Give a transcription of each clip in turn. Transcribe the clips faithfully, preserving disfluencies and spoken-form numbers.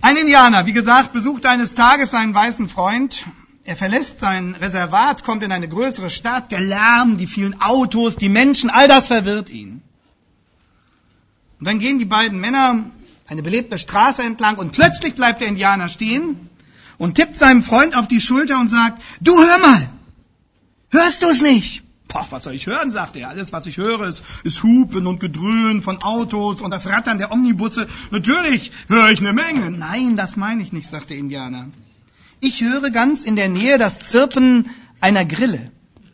Ein Indianer, wie gesagt, besucht eines Tages seinen weißen Freund. Er verlässt sein Reservat, kommt in eine größere Stadt. Der Lärm, die vielen Autos, die Menschen, all das verwirrt ihn. Und dann gehen die beiden Männer eine belebte Straße entlang und plötzlich bleibt der Indianer stehen und tippt seinem Freund auf die Schulter und sagt, du hör mal, hörst du es nicht? Boah, was soll ich hören, sagt er. Alles, was ich höre, ist, ist Hupen und Gedröhn von Autos und das Rattern der Omnibusse. Natürlich höre ich eine Menge. Nein, das meine ich nicht, sagt der Indianer. Ich höre ganz in der Nähe das Zirpen einer Grille.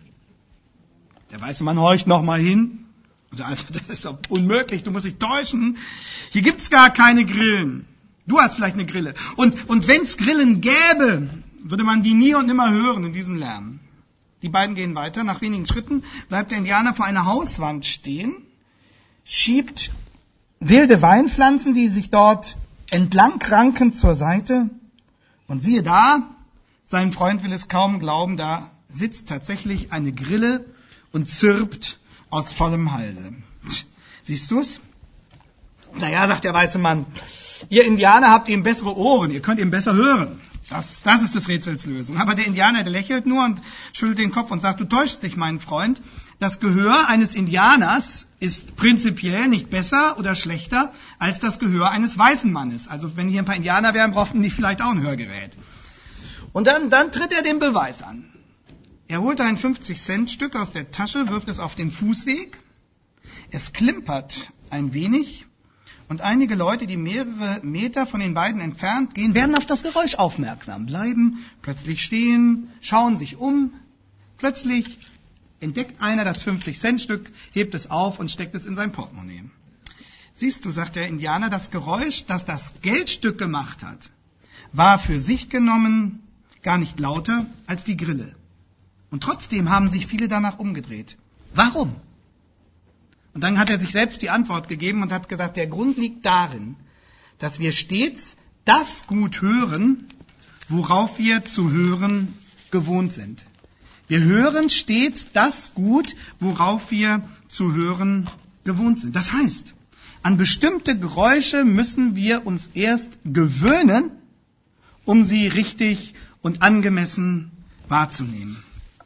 Der weiße Mann horcht noch mal hin. Also, das ist doch unmöglich, du musst dich täuschen. Hier gibt's gar keine Grillen. Du hast vielleicht eine Grille. Und, und wenn's Grillen gäbe, würde man die nie und nimmer hören in diesem Lärm. Die beiden gehen weiter. Nach wenigen Schritten bleibt der Indianer vor einer Hauswand stehen, schiebt wilde Weinpflanzen, die sich dort entlang ranken, zur Seite. Und siehe da, sein Freund will es kaum glauben, da sitzt tatsächlich eine Grille und zirpt aus vollem Halse. Siehst du's? Naja, sagt der weiße Mann, ihr Indianer habt eben bessere Ohren, ihr könnt eben besser hören. Das, das ist des Rätsels Lösung. Aber der Indianer, der lächelt nur und schüttelt den Kopf und sagt, du täuschst dich, mein Freund. Das Gehör eines Indianers ist prinzipiell nicht besser oder schlechter als das Gehör eines weißen Mannes. Also wenn hier ein paar Indianer wären, brauchten die vielleicht auch ein Hörgerät. Und dann, dann tritt er den Beweis an. Er holt ein fünfzig-Cent-Stück aus der Tasche, wirft es auf den Fußweg. Es klimpert ein wenig. Und einige Leute, die mehrere Meter von den beiden entfernt gehen, werden auf das Geräusch aufmerksam, bleiben plötzlich stehen, schauen sich um. Plötzlich entdeckt einer das fünfzig-Cent-Stück, hebt es auf und steckt es in sein Portemonnaie. Siehst du, sagt der Indianer, das Geräusch, das das Geldstück gemacht hat, war für sich genommen gar nicht lauter als die Grille. Und trotzdem haben sich viele danach umgedreht. Warum? Und dann hat er sich selbst die Antwort gegeben und hat gesagt, der Grund liegt darin, dass wir stets das gut hören, worauf wir zu hören gewohnt sind. Wir hören stets das gut, worauf wir zu hören gewohnt sind. Das heißt, an bestimmte Geräusche müssen wir uns erst gewöhnen, um sie richtig und angemessen wahrzunehmen.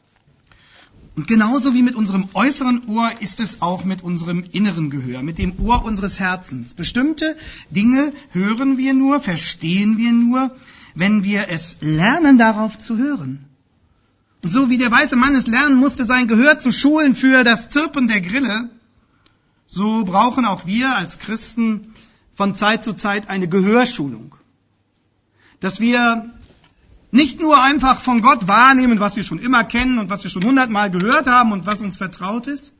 Und genauso wie mit unserem äußeren Ohr ist es auch mit unserem inneren Gehör, mit dem Ohr unseres Herzens. Bestimmte Dinge hören wir nur, verstehen wir nur, wenn wir es lernen, darauf zu hören. Und so wie der weiße Mann es lernen musste, sein Gehör zu schulen für das Zirpen der Grille, so brauchen auch wir als Christen von Zeit zu Zeit eine Gehörschulung. Dass wir nicht nur einfach von Gott wahrnehmen, was wir schon immer kennen und was wir schon hundertmal gehört haben und was uns vertraut ist,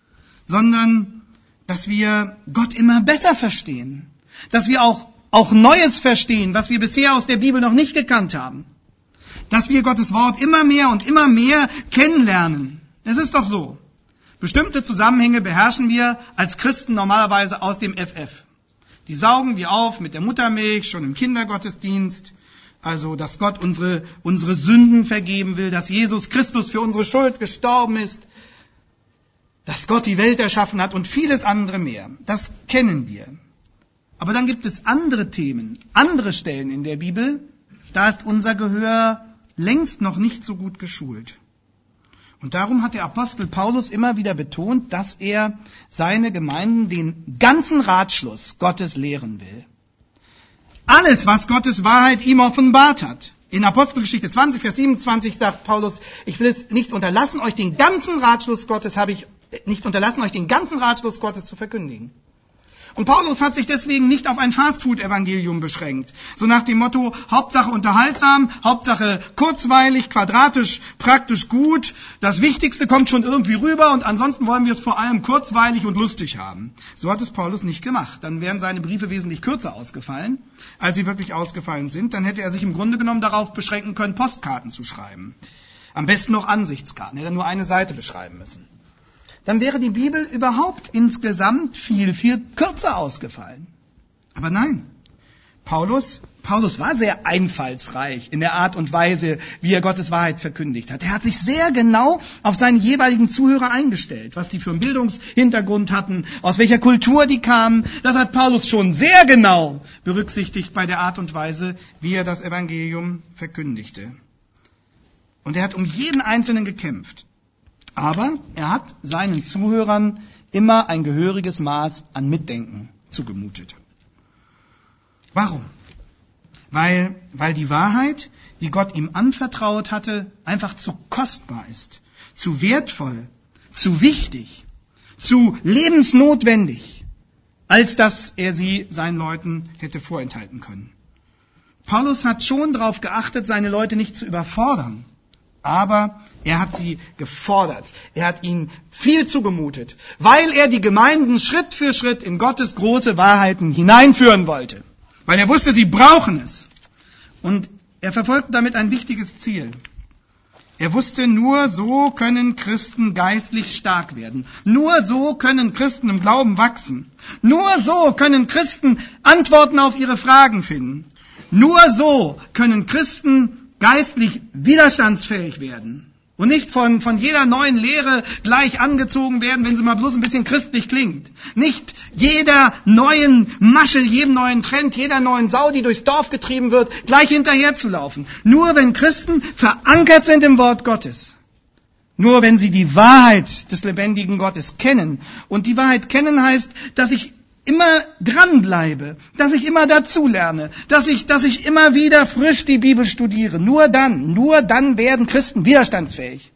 sondern dass wir Gott immer besser verstehen. Dass wir auch, auch Neues verstehen, was wir bisher aus der Bibel noch nicht gekannt haben. Dass wir Gottes Wort immer mehr und immer mehr kennenlernen. Es ist doch so. Bestimmte Zusammenhänge beherrschen wir als Christen normalerweise aus dem F F. Die saugen wir auf mit der Muttermilch, schon im Kindergottesdienst. Also, dass Gott unsere, unsere Sünden vergeben will, dass Jesus Christus für unsere Schuld gestorben ist, dass Gott die Welt erschaffen hat und vieles andere mehr. Das kennen wir. Aber dann gibt es andere Themen, andere Stellen in der Bibel, da ist unser Gehör längst noch nicht so gut geschult. Und darum hat der Apostel Paulus immer wieder betont, dass er seine Gemeinden den ganzen Ratschluss Gottes lehren will. Alles, was Gottes Wahrheit ihm offenbart hat. In Apostelgeschichte zwanzig, Vers siebenundzwanzig sagt Paulus, ich will es nicht unterlassen, euch den ganzen Ratschluss Gottes habe ich nicht unterlassen, euch den ganzen Ratschluss Gottes zu verkündigen. Und Paulus hat sich deswegen nicht auf ein Fastfood-Evangelium beschränkt. So nach dem Motto, Hauptsache unterhaltsam, Hauptsache kurzweilig, quadratisch, praktisch gut. Das Wichtigste kommt schon irgendwie rüber und ansonsten wollen wir es vor allem kurzweilig und lustig haben. So hat es Paulus nicht gemacht. Dann wären seine Briefe wesentlich kürzer ausgefallen, als sie wirklich ausgefallen sind. Dann hätte er sich im Grunde genommen darauf beschränken können, Postkarten zu schreiben. Am besten noch Ansichtskarten. Er hätte nur eine Seite beschreiben müssen. Dann wäre die Bibel überhaupt insgesamt viel, viel kürzer ausgefallen. Aber nein, Paulus, Paulus war sehr einfallsreich in der Art und Weise, wie er Gottes Wahrheit verkündigt hat. Er hat sich sehr genau auf seine jeweiligen Zuhörer eingestellt, was die für einen Bildungshintergrund hatten, aus welcher Kultur die kamen. Das hat Paulus schon sehr genau berücksichtigt bei der Art und Weise, wie er das Evangelium verkündigte. Und er hat um jeden Einzelnen gekämpft. Aber er hat seinen Zuhörern immer ein gehöriges Maß an Mitdenken zugemutet. Warum? Weil, weil die Wahrheit, die Gott ihm anvertraut hatte, einfach zu kostbar ist, zu wertvoll, zu wichtig, zu lebensnotwendig, als dass er sie seinen Leuten hätte vorenthalten können. Paulus hat schon darauf geachtet, seine Leute nicht zu überfordern. Aber er hat sie gefordert. Er hat ihnen viel zugemutet, weil er die Gemeinden Schritt für Schritt in Gottes große Wahrheiten hineinführen wollte. Weil er wusste, sie brauchen es. Und er verfolgte damit ein wichtiges Ziel. Er wusste, nur so können Christen geistlich stark werden. Nur so können Christen im Glauben wachsen. Nur so können Christen Antworten auf ihre Fragen finden. Nur so können Christen geistlich widerstandsfähig werden und nicht von, von jeder neuen Lehre gleich angezogen werden, wenn sie mal bloß ein bisschen christlich klingt. Nicht jeder neuen Masche, jedem neuen Trend, jeder neuen Sau, die durchs Dorf getrieben wird, gleich hinterher zu laufen. Nur wenn Christen verankert sind im Wort Gottes. Nur wenn sie die Wahrheit des lebendigen Gottes kennen. Und die Wahrheit kennen heißt, dass ich immer dranbleibe, dass ich immer dazulerne, dass ich, dass ich immer wieder frisch die Bibel studiere. Nur dann, nur dann werden Christen widerstandsfähig.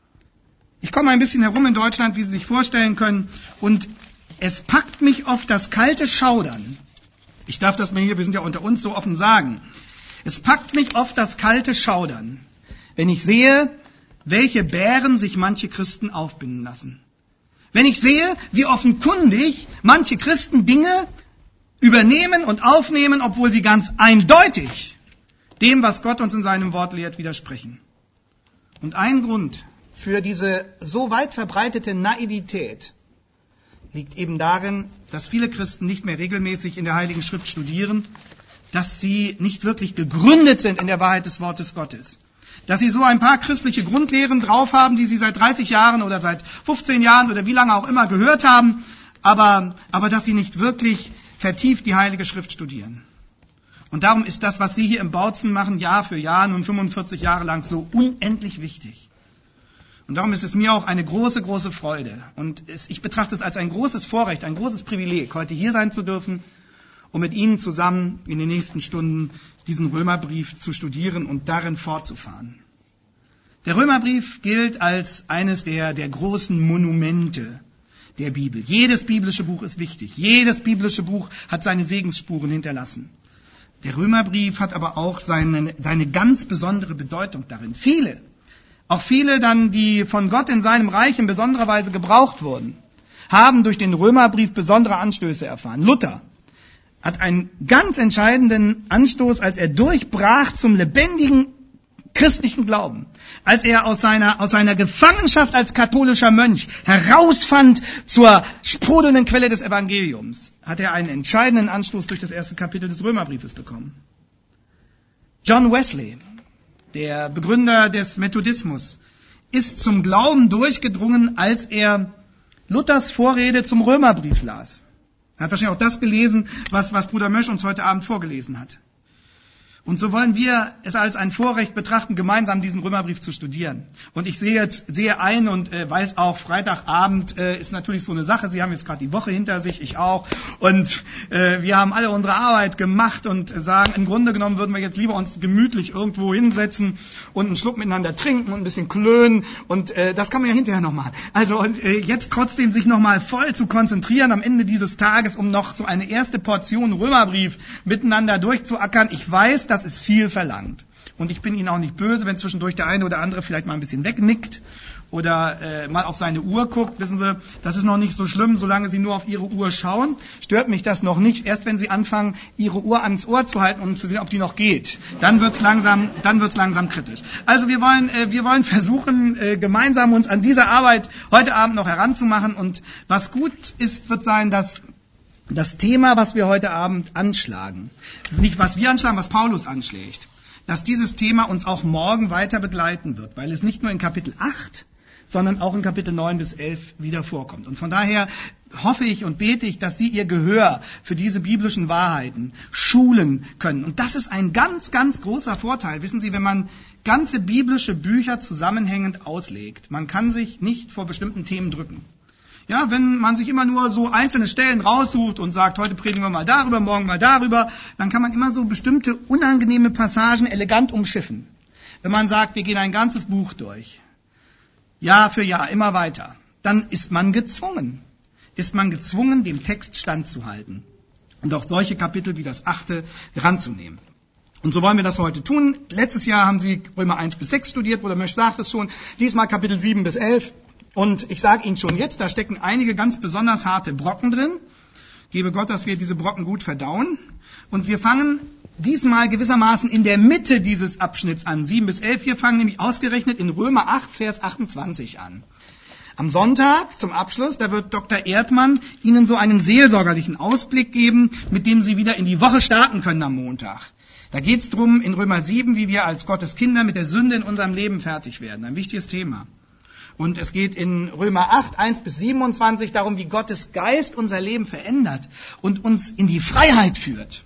Ich komme ein bisschen herum in Deutschland, wie Sie sich vorstellen können, und es packt mich oft das kalte Schaudern. Ich darf das mal hier, wir sind ja unter uns, so offen sagen. Es packt mich oft das kalte Schaudern, wenn ich sehe, welche Bären sich manche Christen aufbinden lassen. Wenn ich sehe, wie offenkundig manche Christen Dinge übernehmen und aufnehmen, obwohl sie ganz eindeutig dem, was Gott uns in seinem Wort lehrt, widersprechen. Und ein Grund für diese so weit verbreitete Naivität liegt eben darin, dass viele Christen nicht mehr regelmäßig in der Heiligen Schrift studieren, dass sie nicht wirklich gegründet sind in der Wahrheit des Wortes Gottes. Dass sie so ein paar christliche Grundlehren drauf haben, die sie seit dreißig Jahren oder seit fünfzehn Jahren oder wie lange auch immer gehört haben, aber, aber dass sie nicht wirklich vertieft die Heilige Schrift studieren. Und darum ist das, was Sie hier im Bautzen machen, Jahr für Jahr, nun fünfundvierzig Jahre lang, so unendlich wichtig. Und darum ist es mir auch eine große, große Freude. Und es, ich betrachte es als ein großes Vorrecht, ein großes Privileg, heute hier sein zu dürfen, um mit Ihnen zusammen in den nächsten Stunden diesen Römerbrief zu studieren und darin fortzufahren. Der Römerbrief gilt als eines der, der großen Monumente der Bibel. Jedes biblische Buch ist wichtig. Jedes biblische Buch hat seine Segensspuren hinterlassen. Der Römerbrief hat aber auch seine, seine ganz besondere Bedeutung darin. Viele, auch viele dann, die von Gott in seinem Reich in besonderer Weise gebraucht wurden, haben durch den Römerbrief besondere Anstöße erfahren. Luther hat einen ganz entscheidenden Anstoß, als er durchbrach zum lebendigen christlichen Glauben. Als er aus seiner, aus seiner Gefangenschaft als katholischer Mönch herausfand zur sprudelnden Quelle des Evangeliums, hat er einen entscheidenden Anstoß durch das erste Kapitel des Römerbriefes bekommen. John Wesley, der Begründer des Methodismus, ist zum Glauben durchgedrungen, als er Luthers Vorrede zum Römerbrief las. Er hat wahrscheinlich auch das gelesen, was, was Bruder Mösch uns heute Abend vorgelesen hat. Und so wollen wir es als ein Vorrecht betrachten, gemeinsam diesen Römerbrief zu studieren. Und ich sehe jetzt, sehe ein und äh, weiß auch, Freitagabend äh, ist natürlich so eine Sache. Sie haben jetzt gerade die Woche hinter sich, ich auch. Und äh, wir haben alle unsere Arbeit gemacht und sagen, im Grunde genommen würden wir jetzt lieber uns gemütlich irgendwo hinsetzen und einen Schluck miteinander trinken und ein bisschen klönen. Und äh, das kann man ja hinterher noch machen. Also und, äh, jetzt trotzdem sich nochmal voll zu konzentrieren am Ende dieses Tages, um noch so eine erste Portion Römerbrief miteinander durchzuackern. Ich weiß, dass Das ist viel verlangt. Und ich bin Ihnen auch nicht böse, wenn zwischendurch der eine oder andere vielleicht mal ein bisschen wegnickt oder äh, mal auf seine Uhr guckt. Wissen Sie, das ist noch nicht so schlimm, solange Sie nur auf Ihre Uhr schauen. Stört mich das noch nicht. Erst wenn Sie anfangen, Ihre Uhr ans Ohr zu halten, um zu sehen, ob die noch geht, dann wird's langsam, dann wird's langsam kritisch. Also wir wollen, äh, wir wollen versuchen, äh, gemeinsam uns an diese Arbeit heute Abend noch heranzumachen. Und was gut ist, wird sein, dass das Thema, was wir heute Abend anschlagen, nicht was wir anschlagen, was Paulus anschlägt, dass dieses Thema uns auch morgen weiter begleiten wird, weil es nicht nur in Kapitel acht, sondern auch in Kapitel neun bis elf wieder vorkommt. Und von daher hoffe ich und bete ich, dass Sie Ihr Gehör für diese biblischen Wahrheiten schulen können. Und das ist ein ganz, ganz großer Vorteil. Wissen Sie, wenn man ganze biblische Bücher zusammenhängend auslegt, man kann sich nicht vor bestimmten Themen drücken. Ja, wenn man sich immer nur so einzelne Stellen raussucht und sagt, heute predigen wir mal darüber, morgen mal darüber, dann kann man immer so bestimmte unangenehme Passagen elegant umschiffen. Wenn man sagt, wir gehen ein ganzes Buch durch, Jahr für Jahr, immer weiter, dann ist man gezwungen, ist man gezwungen, dem Text standzuhalten und auch solche Kapitel wie das achte dranzunehmen. Und so wollen wir das heute tun. Letztes Jahr haben Sie Römer eins bis sechs studiert, Bruder Mösch sagt es schon, diesmal Kapitel sieben bis elf. Und ich sage Ihnen schon jetzt, da stecken einige ganz besonders harte Brocken drin. Gebe Gott, dass wir diese Brocken gut verdauen. Und wir fangen diesmal gewissermaßen in der Mitte dieses Abschnitts an, sieben bis elf. Wir fangen nämlich ausgerechnet in Römer acht, Vers achtundzwanzig an. Am Sonntag zum Abschluss, da wird Doktor Erdmann Ihnen so einen seelsorgerlichen Ausblick geben, mit dem Sie wieder in die Woche starten können am Montag. Da geht es drum in Römer sieben, wie wir als Gottes Kinder mit der Sünde in unserem Leben fertig werden. Ein wichtiges Thema. Und es geht in Römer acht, eins bis siebenundzwanzig darum, wie Gottes Geist unser Leben verändert und uns in die Freiheit führt.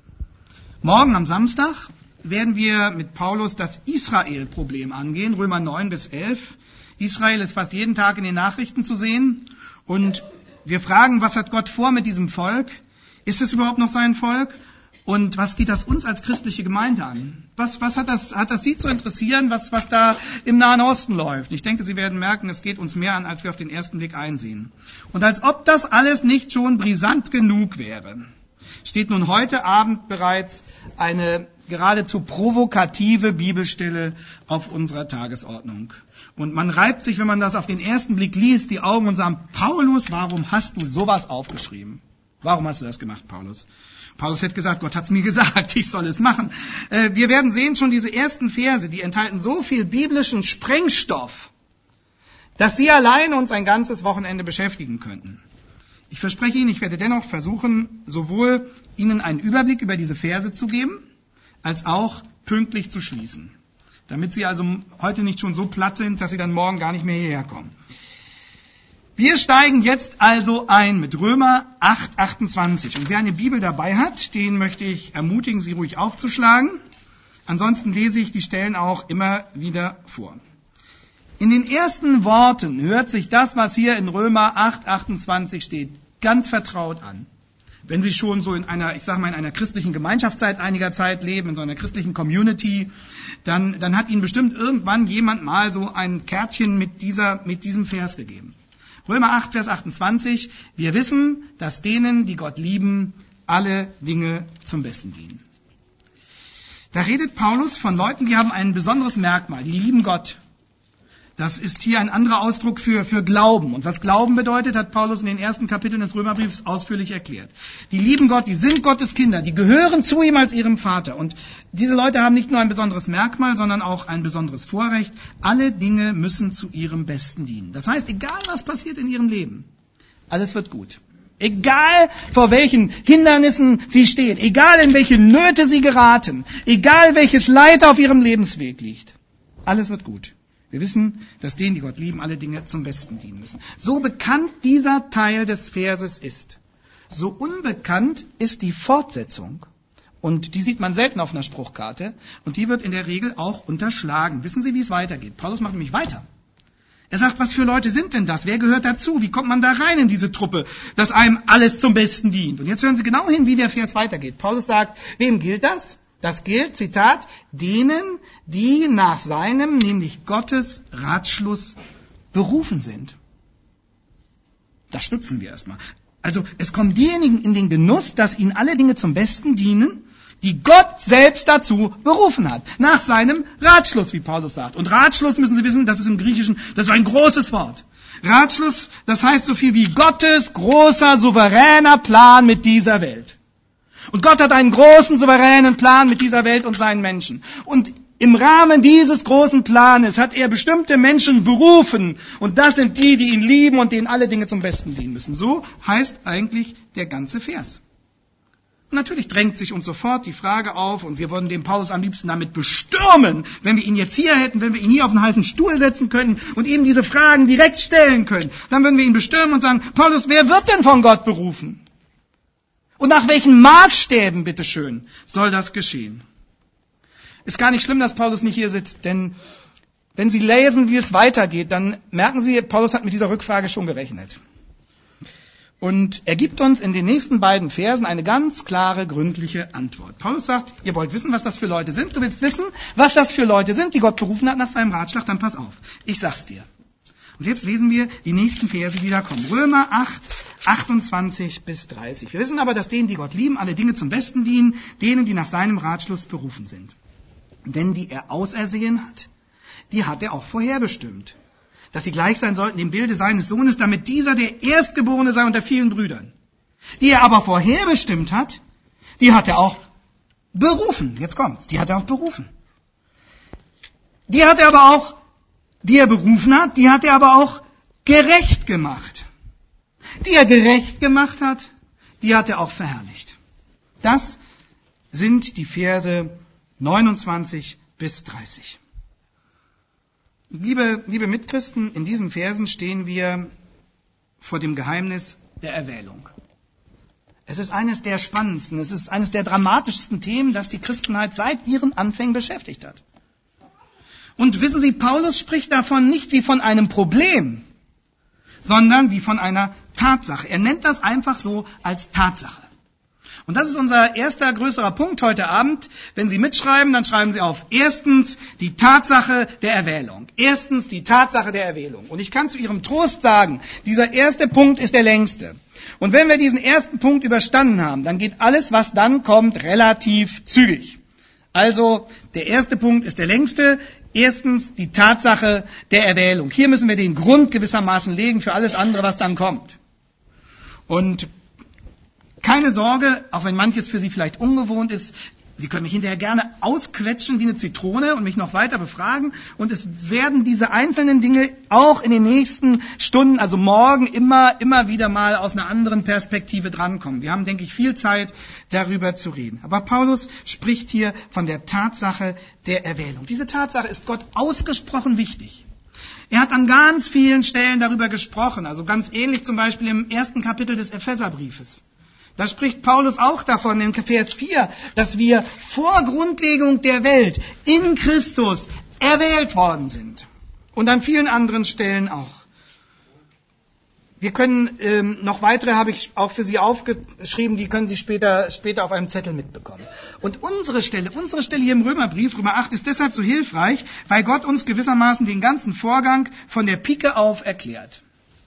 Morgen am Samstag werden wir mit Paulus das Israel-Problem angehen, Römer neun bis elf. Israel ist fast jeden Tag in den Nachrichten zu sehen. Und wir fragen, was hat Gott vor mit diesem Volk? Ist es überhaupt noch sein Volk? Und was geht das uns als christliche Gemeinde an? Was, was hat das, hat das Sie zu interessieren, was, was da im Nahen Osten läuft? Ich denke, Sie werden merken, es geht uns mehr an, als wir auf den ersten Blick einsehen. Und als ob das alles nicht schon brisant genug wäre, steht nun heute Abend bereits eine geradezu provokative Bibelstelle auf unserer Tagesordnung. Und man reibt sich, wenn man das auf den ersten Blick liest, die Augen und sagt, Paulus, warum hast du sowas aufgeschrieben? Warum hast du das gemacht, Paulus? Paulus hätte gesagt, Gott hat's mir gesagt, ich soll es machen. Äh, wir werden sehen, schon diese ersten Verse, die enthalten so viel biblischen Sprengstoff, dass sie alleine uns ein ganzes Wochenende beschäftigen könnten. Ich verspreche Ihnen, ich werde dennoch versuchen, sowohl Ihnen einen Überblick über diese Verse zu geben, als auch pünktlich zu schließen. Damit Sie also heute nicht schon so platt sind, dass Sie dann morgen gar nicht mehr hierher kommen. Wir steigen jetzt also ein mit Römer acht, achtundzwanzig. Und wer eine Bibel dabei hat, den möchte ich ermutigen, sie ruhig aufzuschlagen. Ansonsten lese ich die Stellen auch immer wieder vor. In den ersten Worten hört sich das, was hier in Römer acht, achtundzwanzig steht, ganz vertraut an. Wenn Sie schon so in einer, ich sage mal, in einer christlichen Gemeinschaft seit einiger Zeit leben, in so einer christlichen Community, dann, dann hat Ihnen bestimmt irgendwann jemand mal so ein Kärtchen mit dieser, mit diesem Vers gegeben. Römer acht, Vers achtundzwanzig, wir wissen, dass denen, die Gott lieben, alle Dinge zum Besten dienen. Da redet Paulus von Leuten, die haben ein besonderes Merkmal, die lieben Gott. Das ist hier ein anderer Ausdruck für, für Glauben. Und was Glauben bedeutet, hat Paulus in den ersten Kapiteln des Römerbriefs ausführlich erklärt. Die lieben Gott, die sind Gottes Kinder, die gehören zu ihm als ihrem Vater. Und diese Leute haben nicht nur ein besonderes Merkmal, sondern auch ein besonderes Vorrecht. Alle Dinge müssen zu ihrem Besten dienen. Das heißt, egal was passiert in ihrem Leben, alles wird gut. Egal vor welchen Hindernissen sie stehen, egal in welche Nöte sie geraten, egal welches Leid auf ihrem Lebensweg liegt, alles wird gut. Wir wissen, dass denen, die Gott lieben, alle Dinge zum Besten dienen müssen. So bekannt dieser Teil des Verses ist, so unbekannt ist die Fortsetzung. Und die sieht man selten auf einer Spruchkarte. Und die wird in der Regel auch unterschlagen. Wissen Sie, wie es weitergeht? Paulus macht nämlich weiter. Er sagt, was für Leute sind denn das? Wer gehört dazu? Wie kommt man da rein in diese Truppe, dass einem alles zum Besten dient? Und jetzt hören Sie genau hin, wie der Vers weitergeht. Paulus sagt, wem gilt das? Das gilt, Zitat, denen, die nach seinem, nämlich Gottes Ratschluss berufen sind. Das stützen wir erstmal. Also es kommen diejenigen in den Genuss, dass ihnen alle Dinge zum Besten dienen, die Gott selbst dazu berufen hat. Nach seinem Ratschluss, wie Paulus sagt. Und Ratschluss, müssen Sie wissen, das ist im Griechischen, das ist ein großes Wort. Ratschluss, das heißt so viel wie Gottes großer, souveräner Plan mit dieser Welt. Und Gott hat einen großen, souveränen Plan mit dieser Welt und seinen Menschen. Und Im Rahmen dieses großen Planes hat er bestimmte Menschen berufen. Und das sind die, die ihn lieben und denen alle Dinge zum Besten dienen müssen. So heißt eigentlich der ganze Vers. Und natürlich drängt sich uns sofort die Frage auf, und wir würden den Paulus am liebsten damit bestürmen, wenn wir ihn jetzt hier hätten, wenn wir ihn hier auf einen heißen Stuhl setzen können und ihm diese Fragen direkt stellen können. Dann würden wir ihn bestürmen und sagen, Paulus, wer wird denn von Gott berufen? Und nach welchen Maßstäben, bitteschön, soll das geschehen? Ist gar nicht schlimm, dass Paulus nicht hier sitzt, denn wenn Sie lesen, wie es weitergeht, dann merken Sie, Paulus hat mit dieser Rückfrage schon gerechnet. Und er gibt uns in den nächsten beiden Versen eine ganz klare, gründliche Antwort. Paulus sagt, ihr wollt wissen, was das für Leute sind? Du willst wissen, was das für Leute sind, die Gott berufen hat nach seinem Ratschlag? Dann pass auf, ich sag's dir. Und jetzt lesen wir die nächsten Verse, die da kommen. Römer acht, achtundzwanzig bis dreißig. Wir wissen aber, dass denen, die Gott lieben, alle Dinge zum Besten dienen, denen, die nach seinem Ratschluss berufen sind. Denn die er ausersehen hat, die hat er auch vorherbestimmt, dass sie gleich sein sollten dem Bilde seines Sohnes, damit dieser der Erstgeborene sei unter vielen Brüdern. Die er aber vorherbestimmt hat, die hat er auch berufen. Jetzt kommt's, die hat er auch berufen. Die hat er aber auch, die er berufen hat, die hat er aber auch gerecht gemacht. Die er gerecht gemacht hat, die hat er auch verherrlicht. Das sind die Verse neunundzwanzig bis dreißig. Liebe, liebe Mitchristen, in diesen Versen stehen wir vor dem Geheimnis der Erwählung. Es ist eines der spannendsten, es ist eines der dramatischsten Themen, das die Christenheit seit ihren Anfängen beschäftigt hat. Und wissen Sie, Paulus spricht davon nicht wie von einem Problem, sondern wie von einer Tatsache. Er nennt das einfach so als Tatsache. Und das ist unser erster größerer Punkt heute Abend. Wenn Sie mitschreiben, dann schreiben Sie auf. Erstens die Tatsache der Erwählung. Erstens die Tatsache der Erwählung. Und ich kann zu Ihrem Trost sagen, dieser erste Punkt ist der längste. Und wenn wir diesen ersten Punkt überstanden haben, dann geht alles, was dann kommt, relativ zügig. Also der erste Punkt ist der längste. Erstens die Tatsache der Erwählung. Hier müssen wir den Grund gewissermaßen legen für alles andere, was dann kommt. Und keine Sorge, auch wenn manches für Sie vielleicht ungewohnt ist, Sie können mich hinterher gerne ausquetschen wie eine Zitrone und mich noch weiter befragen. Und es werden diese einzelnen Dinge auch in den nächsten Stunden, also morgen, immer, immer wieder mal aus einer anderen Perspektive drankommen. Wir haben, denke ich, viel Zeit, darüber zu reden. Aber Paulus spricht hier von der Tatsache der Erwählung. Diese Tatsache ist Gott ausgesprochen wichtig. Er hat an ganz vielen Stellen darüber gesprochen, also ganz ähnlich zum Beispiel im ersten Kapitel des Epheserbriefes. Da spricht Paulus auch davon in Vers vier, dass wir vor Grundlegung der Welt in Christus erwählt worden sind. Und an vielen anderen Stellen auch. Wir können, ähm, noch weitere habe ich auch für Sie aufgeschrieben, die können Sie später, später auf einem Zettel mitbekommen. Und unsere Stelle, unsere Stelle hier im Römerbrief, Römer acht, ist deshalb so hilfreich, weil Gott uns gewissermaßen den ganzen Vorgang von der Pike auf erklärt.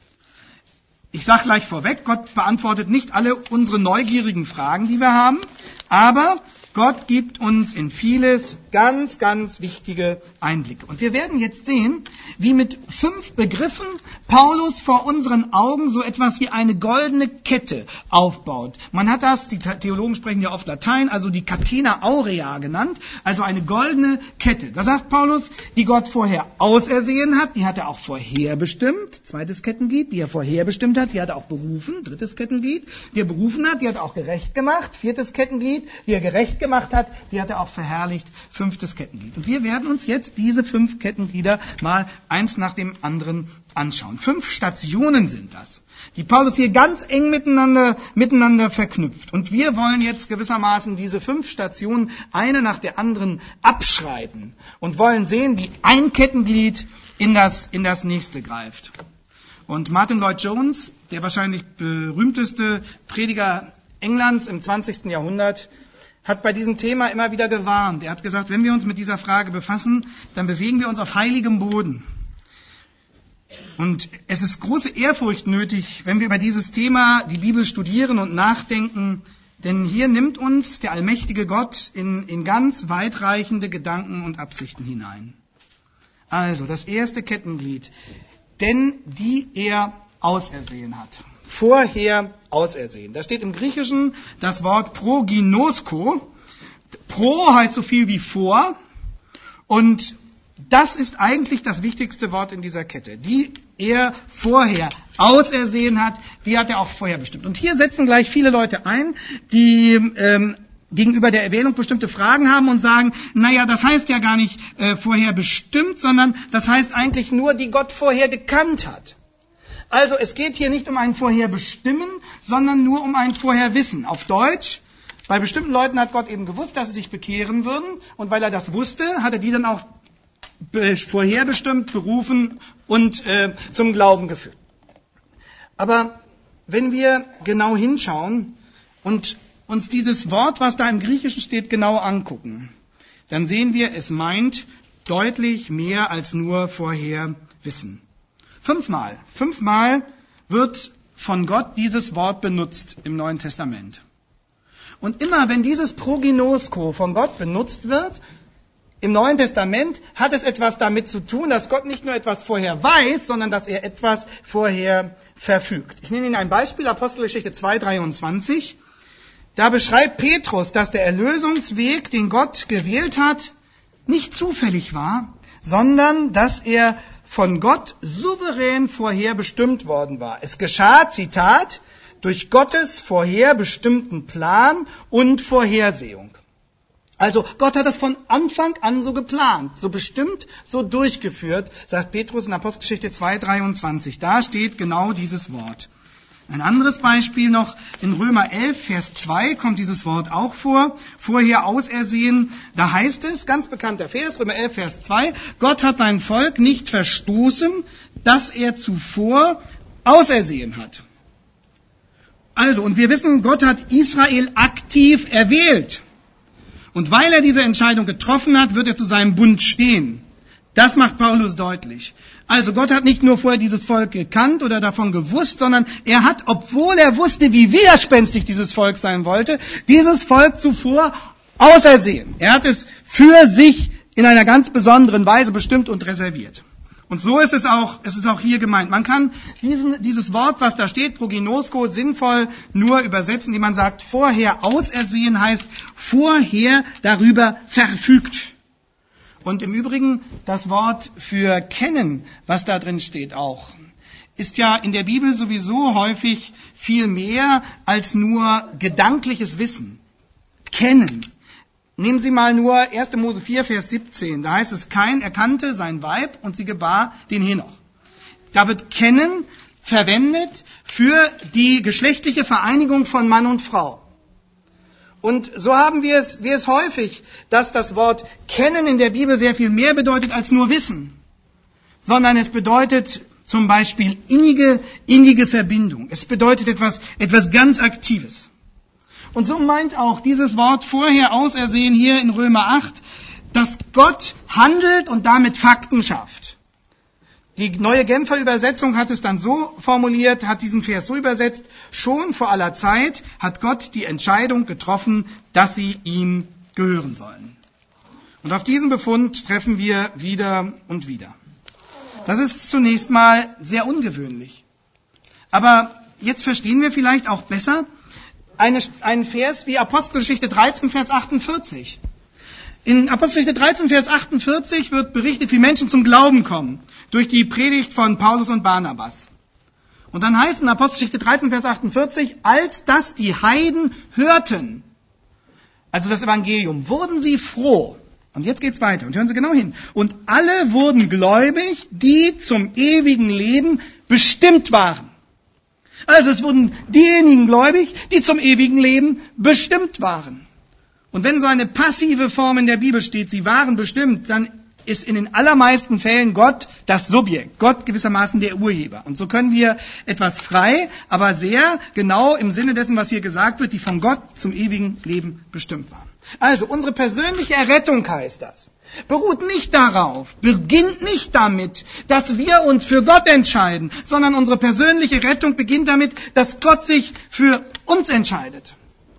Ich sage gleich vorweg, Gott beantwortet nicht alle unsere neugierigen Fragen, die wir haben, aber Gott gibt uns in vieles ganz, ganz wichtige Einblicke. Und wir werden jetzt sehen, wie mit fünf Begriffen Paulus vor unseren Augen so etwas wie eine goldene Kette aufbaut. Man hat das, die Theologen sprechen ja oft Latein, also die Catena Aurea genannt, also eine goldene Kette. Da sagt Paulus, die Gott vorher ausersehen hat, die hat er auch vorherbestimmt, zweites Kettenglied, die er vorherbestimmt hat, die hat er auch berufen, drittes Kettenglied, die er berufen hat, die hat er auch gerecht gemacht, viertes Kettenglied, die er gerecht gemacht hat, die hat er auch verherrlicht, fünftes Kettenglied. Und wir werden uns jetzt diese fünf Kettenglieder mal eins nach dem anderen anschauen. Fünf Stationen sind das, die Paulus hier ganz eng miteinander, miteinander verknüpft. Und wir wollen jetzt gewissermaßen diese fünf Stationen eine nach der anderen abschreiten und wollen sehen, wie ein Kettenglied in das, in das nächste greift. Und Martin Lloyd-Jones, der wahrscheinlich berühmteste Prediger Englands im zwanzigsten Jahrhundert, hat bei diesem Thema immer wieder gewarnt. Er hat gesagt, wenn wir uns mit dieser Frage befassen, dann bewegen wir uns auf heiligem Boden. Und es ist große Ehrfurcht nötig, wenn wir über dieses Thema die Bibel studieren und nachdenken, denn hier nimmt uns der allmächtige Gott in, in ganz weitreichende Gedanken und Absichten hinein. Also, das erste Kettenglied, denn die er ausersehen hat. Vorher ausersehen. Da steht im Griechischen das Wort proginosko. Pro heißt so viel wie vor Und das ist eigentlich das wichtigste Wort in dieser Kette. Die er vorher ausersehen hat, die hat er auch vorher bestimmt. Und hier setzen gleich viele Leute ein, die ähm, gegenüber der Erwählung bestimmte Fragen haben und sagen, naja, das heißt ja gar nicht äh, vorher bestimmt, sondern das heißt eigentlich nur, die Gott vorher gekannt hat. Also es geht hier nicht um ein Vorherbestimmen, sondern nur um ein Vorherwissen. Auf Deutsch, bei bestimmten Leuten hat Gott eben gewusst, dass sie sich bekehren würden. Und weil er das wusste, hat er die dann auch vorherbestimmt, berufen und äh, zum Glauben geführt. Aber wenn wir genau hinschauen und uns dieses Wort, was da im Griechischen steht, genau angucken, dann sehen wir, es meint deutlich mehr als nur vorher wissen. Fünfmal, fünfmal wird von Gott dieses Wort benutzt im Neuen Testament. Und immer wenn dieses Proginosko von Gott benutzt wird, im Neuen Testament, hat es etwas damit zu tun, dass Gott nicht nur etwas vorher weiß, sondern dass er etwas vorher verfügt. Ich nenne Ihnen ein Beispiel, Apostelgeschichte zwei, dreiundzwanzig. Da beschreibt Petrus, dass der Erlösungsweg, den Gott gewählt hat, nicht zufällig war, sondern dass er von Gott souverän vorherbestimmt worden war. Es geschah, Zitat, durch Gottes vorherbestimmten Plan und Vorhersehung. Also Gott hat das von Anfang an so geplant, so bestimmt, so durchgeführt, sagt Petrus in Apostelgeschichte zwei, dreiundzwanzig. Da steht genau dieses Wort. Ein anderes Beispiel noch, in Römer elf, Vers zwei kommt dieses Wort auch vor, vorher ausersehen. Da heißt es, ganz bekannter Vers, Römer elf, Vers zwei, Gott hat sein Volk nicht verstoßen, das er zuvor ausersehen hat. Also, und wir wissen, Gott hat Israel aktiv erwählt. Und weil er diese Entscheidung getroffen hat, wird er zu seinem Bund stehen. Das macht Paulus deutlich. Also Gott hat nicht nur vorher dieses Volk gekannt oder davon gewusst, sondern er hat, obwohl er wusste, wie widerspenstig dieses Volk sein wollte, dieses Volk zuvor ausersehen. Er hat es für sich in einer ganz besonderen Weise bestimmt und reserviert. Und so ist es auch, es ist auch hier gemeint. Man kann diesen, dieses Wort, was da steht, Proginosko, sinnvoll nur übersetzen, indem man sagt, vorher ausersehen heißt, vorher darüber verfügt. Und im Übrigen, das Wort für kennen, was da drin steht auch, ist ja in der Bibel sowieso häufig viel mehr als nur gedankliches Wissen. Kennen. Nehmen Sie mal nur erster Mose vier, Vers siebzehn. Da heißt es, Kain erkannte sein Weib und sie gebar den Henoch. Da wird kennen verwendet für die geschlechtliche Vereinigung von Mann und Frau. Und so haben wir es, wir es häufig, dass das Wort kennen in der Bibel sehr viel mehr bedeutet als nur wissen. Sondern es bedeutet zum Beispiel innige, innige Verbindung. Es bedeutet etwas, etwas ganz Aktives. Und so meint auch dieses Wort vorher ausersehen hier in Römer acht, dass Gott handelt und damit Fakten schafft. Die neue Genfer Übersetzung hat es dann so formuliert, hat diesen Vers so übersetzt, schon vor aller Zeit hat Gott die Entscheidung getroffen, dass sie ihm gehören sollen. Und auf diesen Befund treffen wir wieder und wieder. Das ist zunächst mal sehr ungewöhnlich. Aber jetzt verstehen wir vielleicht auch besser, Eine, einen Vers wie Apostelgeschichte dreizehn, Vers achtundvierzig. In Apostelgeschichte dreizehn, Vers achtundvierzig wird berichtet, wie Menschen zum Glauben kommen, durch die Predigt von Paulus und Barnabas. Und dann heißt in Apostelgeschichte dreizehn, Vers achtundvierzig, als das die Heiden hörten, also das Evangelium, wurden sie froh. Und jetzt geht's weiter, und hören Sie genau hin. Und alle wurden gläubig, die zum ewigen Leben bestimmt waren. Also es wurden diejenigen gläubig, die zum ewigen Leben bestimmt waren. Und wenn so eine passive Form in der Bibel steht, sie waren bestimmt, dann ist in den allermeisten Fällen Gott das Subjekt, Gott gewissermaßen der Urheber. Und so können wir etwas frei, aber sehr genau im Sinne dessen, was hier gesagt wird, die von Gott zum ewigen Leben bestimmt waren. Also unsere persönliche Errettung heißt das. Beruht nicht darauf, beginnt nicht damit, dass wir uns für Gott entscheiden, sondern unsere persönliche Rettung beginnt damit, dass Gott sich für uns entscheidet.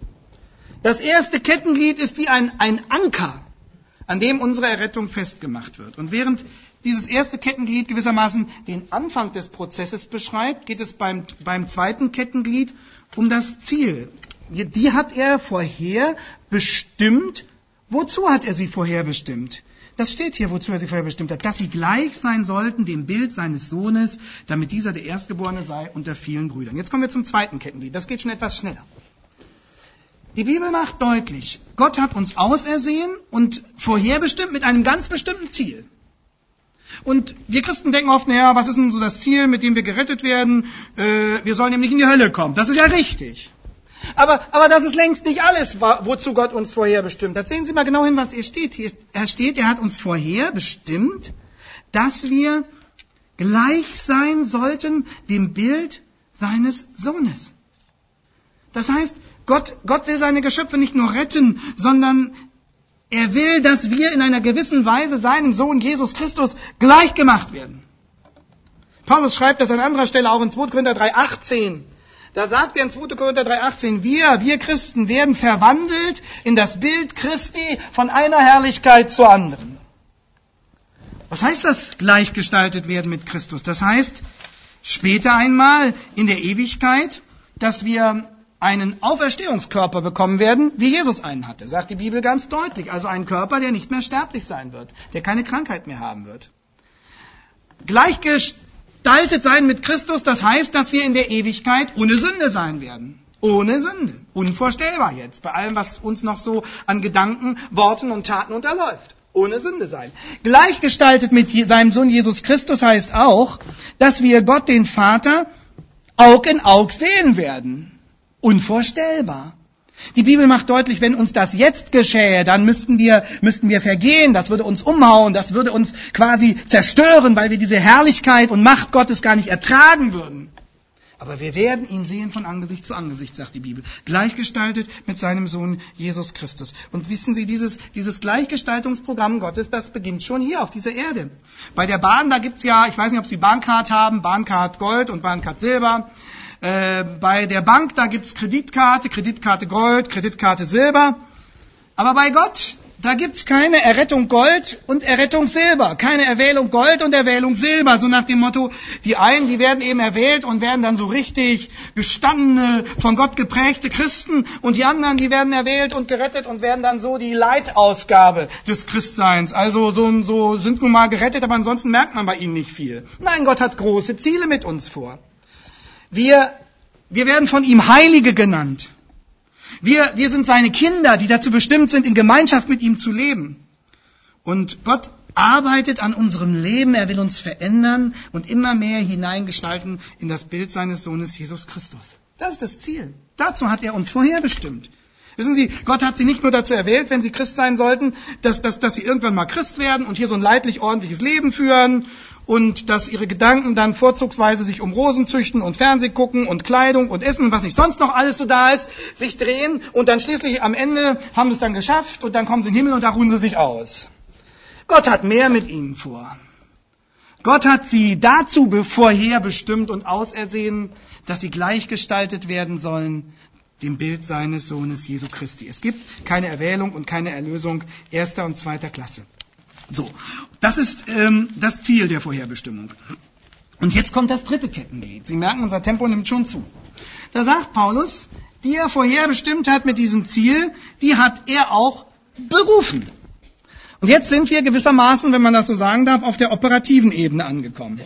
Das erste Kettenglied ist wie ein, ein Anker, an dem unsere Errettung festgemacht wird. Und während dieses erste Kettenglied gewissermaßen den Anfang des Prozesses beschreibt, geht es beim, beim zweiten Kettenglied um das Ziel. Die hat er vorher bestimmt. Wozu hat er sie vorherbestimmt? Das steht hier, wozu er sie vorher bestimmt hat, dass sie gleich sein sollten dem Bild seines Sohnes, damit dieser der Erstgeborene sei unter vielen Brüdern. Jetzt kommen wir zum zweiten Kettenglied. Das geht schon etwas schneller. Die Bibel macht deutlich, Gott hat uns ausersehen und vorherbestimmt mit einem ganz bestimmten Ziel. Und wir Christen denken oft, naja, was ist denn so das Ziel, mit dem wir gerettet werden? Äh, wir sollen nämlich in die Hölle kommen. Das ist ja richtig. Aber, aber das ist längst nicht alles, wozu Gott uns vorherbestimmt hat. Sehen Sie mal genau hin, was hier steht. Hier steht, er hat uns vorherbestimmt, dass wir gleich sein sollten dem Bild seines Sohnes. Das heißt, Gott, Gott will seine Geschöpfe nicht nur retten, sondern er will, dass wir in einer gewissen Weise seinem Sohn Jesus Christus gleich gemacht werden. Paulus schreibt das an anderer Stelle auch in zweiter Korinther drei achtzehn. Da sagt er in zweiter Korinther drei achtzehn, wir, wir Christen werden verwandelt in das Bild Christi von einer Herrlichkeit zur anderen. Was heißt das, gleichgestaltet werden mit Christus? Das heißt, später einmal in der Ewigkeit, dass wir einen Auferstehungskörper bekommen werden, wie Jesus einen hatte, sagt die Bibel ganz deutlich. Also einen Körper, der nicht mehr sterblich sein wird, der keine Krankheit mehr haben wird. Gleichgestaltet Gestaltet sein mit Christus, das heißt, dass wir in der Ewigkeit ohne Sünde sein werden. Ohne Sünde. Unvorstellbar jetzt, bei allem, was uns noch so an Gedanken, Worten und Taten unterläuft. Ohne Sünde sein. Gleichgestaltet mit seinem Sohn Jesus Christus heißt auch, dass wir Gott, den Vater, Aug in Aug sehen werden. Unvorstellbar. Die Bibel macht deutlich, wenn uns das jetzt geschähe, dann müssten wir, müssten wir vergehen, das würde uns umhauen, das würde uns quasi zerstören, weil wir diese Herrlichkeit und Macht Gottes gar nicht ertragen würden. Aber wir werden ihn sehen von Angesicht zu Angesicht, sagt die Bibel. Gleichgestaltet mit seinem Sohn Jesus Christus. Und wissen Sie, dieses, dieses Gleichgestaltungsprogramm Gottes, das beginnt schon hier auf dieser Erde. Bei der Bahn, da gibt's ja, ich weiß nicht, ob Sie Bahncard haben, Bahncard Gold und Bahncard Silber. Äh, bei der Bank, da gibt's Kreditkarte, Kreditkarte Gold, Kreditkarte Silber. Aber bei Gott, da gibt's keine Errettung Gold und Errettung Silber. Keine Erwählung Gold und Erwählung Silber. So nach dem Motto, die einen, die werden eben erwählt und werden dann so richtig gestandene, von Gott geprägte Christen. Und die anderen, die werden erwählt und gerettet und werden dann so die Leitausgabe des Christseins. Also so, so sind nun mal gerettet, aber ansonsten merkt man bei ihnen nicht viel. Nein, Gott hat große Ziele mit uns vor. Wir, wir werden von ihm Heilige genannt. Wir, wir sind seine Kinder, die dazu bestimmt sind, in Gemeinschaft mit ihm zu leben. Und Gott arbeitet an unserem Leben, er will uns verändern und immer mehr hineingestalten in das Bild seines Sohnes Jesus Christus. Das ist das Ziel. Dazu hat er uns vorherbestimmt. Wissen Sie, Gott hat sie nicht nur dazu erwählt, wenn sie Christ sein sollten, dass, dass, dass sie irgendwann mal Christ werden und hier so ein leidlich ordentliches Leben führen und dass ihre Gedanken dann vorzugsweise sich um Rosen züchten und Fernseh gucken und Kleidung und Essen und was nicht sonst noch alles so da ist, sich drehen und dann schließlich am Ende haben sie es dann geschafft und dann kommen sie in den Himmel und da ruhen sie sich aus. Gott hat mehr mit ihnen vor. Gott hat sie dazu vorherbestimmt und ausersehen, dass sie gleichgestaltet werden sollen dem Bild seines Sohnes Jesu Christi. Es gibt keine Erwählung und keine Erlösung erster und zweiter Klasse. So, das ist ähm, das Ziel der Vorherbestimmung. Und jetzt kommt das dritte Kettenglied. Sie merken, unser Tempo nimmt schon zu. Da sagt Paulus, die er vorherbestimmt hat mit diesem Ziel, die hat er auch berufen. Und jetzt sind wir gewissermaßen, wenn man das so sagen darf, auf der operativen Ebene angekommen.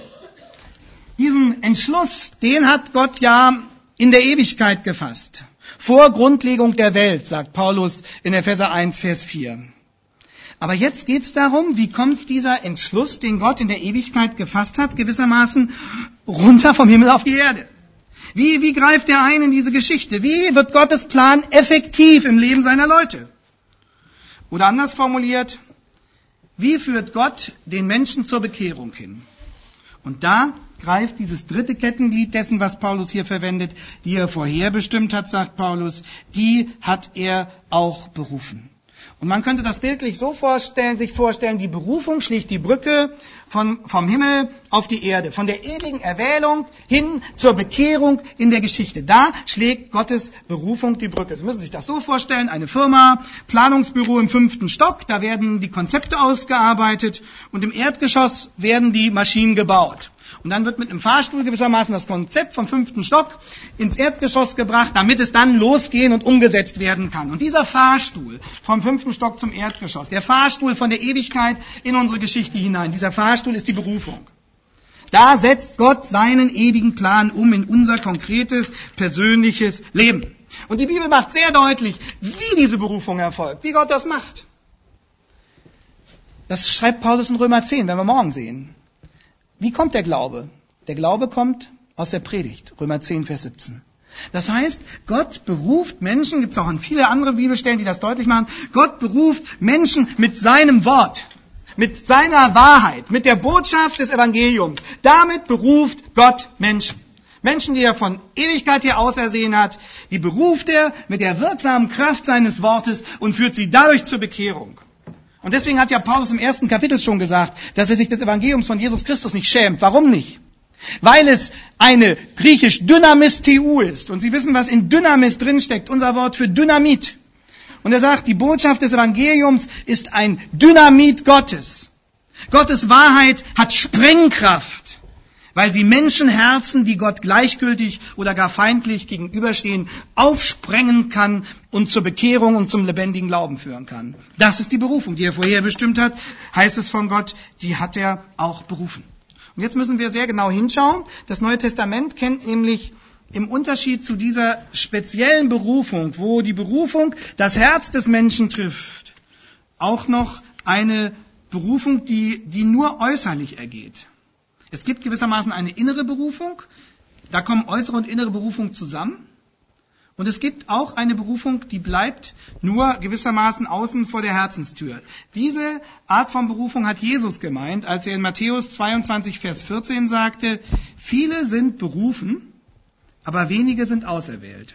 Diesen Entschluss, den hat Gott ja in der Ewigkeit gefasst. Vor Grundlegung der Welt, sagt Paulus in Epheser eins, Vers vier. Aber jetzt geht es darum, wie kommt dieser Entschluss, den Gott in der Ewigkeit gefasst hat, gewissermaßen runter vom Himmel auf die Erde. Wie, wie greift er ein in diese Geschichte? Wie wird Gottes Plan effektiv im Leben seiner Leute? Oder anders formuliert, wie führt Gott den Menschen zur Bekehrung hin? Und da greift dieses dritte Kettenglied dessen, was Paulus hier verwendet, die er vorherbestimmt hat, sagt Paulus, die hat er auch berufen. Und man könnte das bildlich so vorstellen, sich vorstellen, die Berufung schlägt die Brücke von, vom Himmel auf die Erde, von der ewigen Erwählung hin zur Bekehrung in der Geschichte. Da schlägt Gottes Berufung die Brücke. Sie müssen sich das so vorstellen, eine Firma, Planungsbüro im fünften Stock, da werden die Konzepte ausgearbeitet und im Erdgeschoss werden die Maschinen gebaut. Und dann wird mit einem Fahrstuhl gewissermaßen das Konzept vom fünften Stock ins Erdgeschoss gebracht, damit es dann losgehen und umgesetzt werden kann. Und dieser Fahrstuhl vom fünften Stock zum Erdgeschoss, der Fahrstuhl von der Ewigkeit in unsere Geschichte hinein, dieser Fahrstuhl ist die Berufung. Da setzt Gott seinen ewigen Plan um in unser konkretes, persönliches Leben. Und die Bibel macht sehr deutlich, wie diese Berufung erfolgt, wie Gott das macht. Das schreibt Paulus in Römer zehn, werden wir morgen sehen. Wie kommt der Glaube? Der Glaube kommt aus der Predigt, Römer zehn, Vers siebzehn. Das heißt, Gott beruft Menschen, gibt es auch in viele andere Bibelstellen, die das deutlich machen, Gott beruft Menschen mit seinem Wort, mit seiner Wahrheit, mit der Botschaft des Evangeliums. Damit beruft Gott Menschen. Menschen, die er von Ewigkeit her ausersehen hat, die beruft er mit der wirksamen Kraft seines Wortes und führt sie dadurch zur Bekehrung. Und deswegen hat ja Paulus im ersten Kapitel schon gesagt, dass er sich des Evangeliums von Jesus Christus nicht schämt. Warum nicht? Weil es eine griechisch Dynamisteu ist. Und Sie wissen, was in Dynamis drinsteckt, unser Wort für Dynamit. Und er sagt, die Botschaft des Evangeliums ist ein Dynamit Gottes. Gottes Wahrheit hat Sprengkraft, weil sie Menschenherzen, die Gott gleichgültig oder gar feindlich gegenüberstehen, aufsprengen kann und zur Bekehrung und zum lebendigen Glauben führen kann. Das ist die Berufung, die er vorher bestimmt hat, heißt es von Gott, die hat er auch berufen. Und jetzt müssen wir sehr genau hinschauen. Das Neue Testament kennt nämlich im Unterschied zu dieser speziellen Berufung, wo die Berufung das Herz des Menschen trifft, auch noch eine Berufung, die, die nur äußerlich ergeht. Es gibt gewissermaßen eine innere Berufung, da kommen äußere und innere Berufung zusammen. Und es gibt auch eine Berufung, die bleibt nur gewissermaßen außen vor der Herzenstür. Diese Art von Berufung hat Jesus gemeint, als er in Matthäus zweiundzwanzig, Vers vierzehn sagte, viele sind berufen, aber wenige sind auserwählt.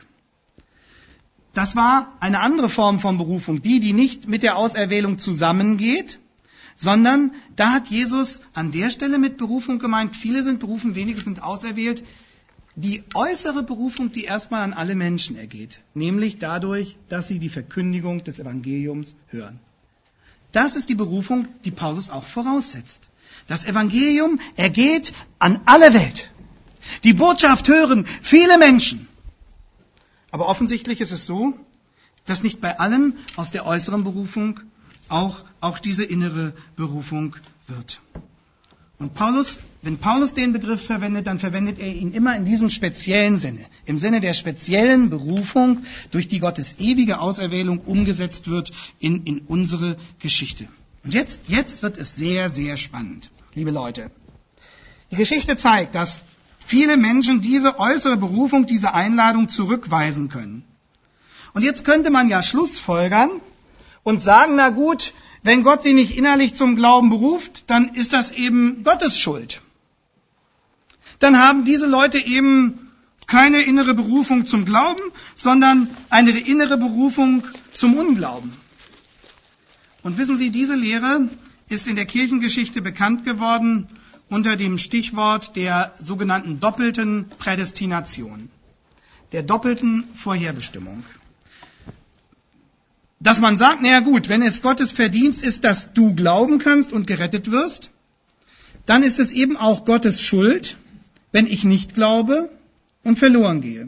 Das war eine andere Form von Berufung, die, die nicht mit der Auserwählung zusammengeht, sondern da hat Jesus an der Stelle mit Berufung gemeint, viele sind berufen, wenige sind auserwählt. Die äußere Berufung, die erstmal an alle Menschen ergeht, nämlich dadurch, dass sie die Verkündigung des Evangeliums hören. Das ist die Berufung, die Paulus auch voraussetzt. Das Evangelium ergeht an alle Welt. Die Botschaft hören viele Menschen. Aber offensichtlich ist es so, dass nicht bei allen aus der äußeren Berufung auch, auch diese innere Berufung wird. Und Paulus, wenn Paulus den Begriff verwendet, dann verwendet er ihn immer in diesem speziellen Sinne, im Sinne der speziellen Berufung, durch die Gottes ewige Auserwählung umgesetzt wird in, in unsere Geschichte. Und jetzt, jetzt wird es sehr, sehr spannend, liebe Leute. Die Geschichte zeigt, dass viele Menschen diese äußere Berufung, diese Einladung zurückweisen können. Und jetzt könnte man ja schlussfolgern und sagen, na gut, wenn Gott sie nicht innerlich zum Glauben beruft, dann ist das eben Gottes Schuld. Dann haben diese Leute eben keine innere Berufung zum Glauben, sondern eine innere Berufung zum Unglauben. Und wissen Sie, diese Lehre ist in der Kirchengeschichte bekannt geworden unter dem Stichwort der sogenannten doppelten Prädestination, der doppelten Vorherbestimmung. Dass man sagt, naja gut, wenn es Gottes Verdienst ist, dass du glauben kannst und gerettet wirst, dann ist es eben auch Gottes Schuld, wenn ich nicht glaube und verloren gehe.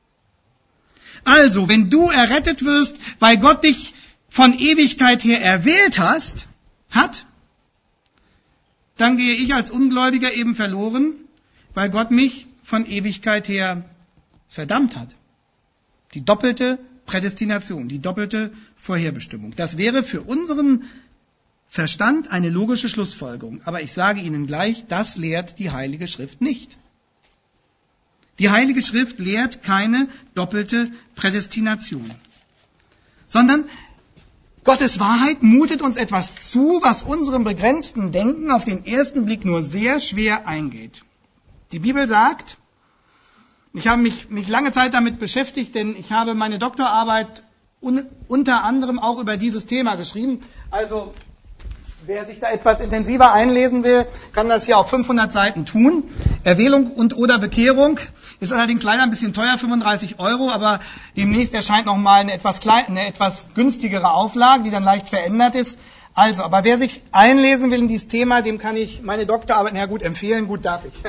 Also, wenn du errettet wirst, weil Gott dich von Ewigkeit her erwählt hast, hat, dann gehe ich als Ungläubiger eben verloren, weil Gott mich von Ewigkeit her verdammt hat. Die doppelte Prädestination, die doppelte Vorherbestimmung. Das wäre für unseren Verstand eine logische Schlussfolgerung. Aber ich sage Ihnen gleich, das lehrt die Heilige Schrift nicht. Die Heilige Schrift lehrt keine doppelte Prädestination, sondern Gottes Wahrheit mutet uns etwas zu, was unserem begrenzten Denken auf den ersten Blick nur sehr schwer eingeht. Die Bibel sagt, ich habe mich, mich lange Zeit damit beschäftigt, denn ich habe meine Doktorarbeit un, unter anderem auch über dieses Thema geschrieben. Also Wer sich da etwas intensiver einlesen will, kann das hier auf fünfhundert Seiten tun. Erwählung und oder Bekehrung ist allerdings leider ein bisschen teuer, fünfunddreißig Euro, aber demnächst erscheint nochmal eine etwas klein, eine etwas günstigere Auflage, die dann leicht verändert ist. Also, aber wer sich einlesen will in dieses Thema, dem kann ich meine Doktorarbeit, na gut, empfehlen, gut darf ich.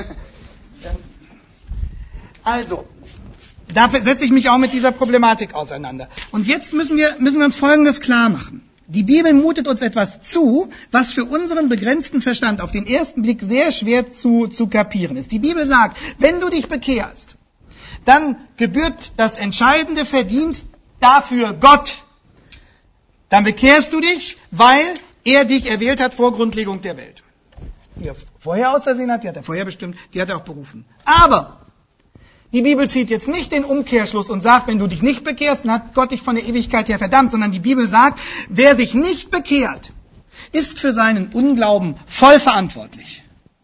Also, da setze ich mich auch mit dieser Problematik auseinander. Und jetzt müssen wir, müssen wir uns Folgendes klar machen. Die Bibel mutet uns etwas zu, was für unseren begrenzten Verstand auf den ersten Blick sehr schwer zu, zu kapieren ist. Die Bibel sagt, wenn du dich bekehrst, dann gebührt das entscheidende Verdienst dafür Gott. Dann bekehrst du dich, weil er dich erwählt hat vor Grundlegung der Welt. Die er vorher ausersehen hat, die hat er vorher bestimmt, die hat er auch berufen. Aber die Bibel zieht jetzt nicht den Umkehrschluss und sagt, wenn du dich nicht bekehrst, dann hat Gott dich von der Ewigkeit her verdammt, sondern die Bibel sagt, wer sich nicht bekehrt, ist für seinen Unglauben voll verantwortlich.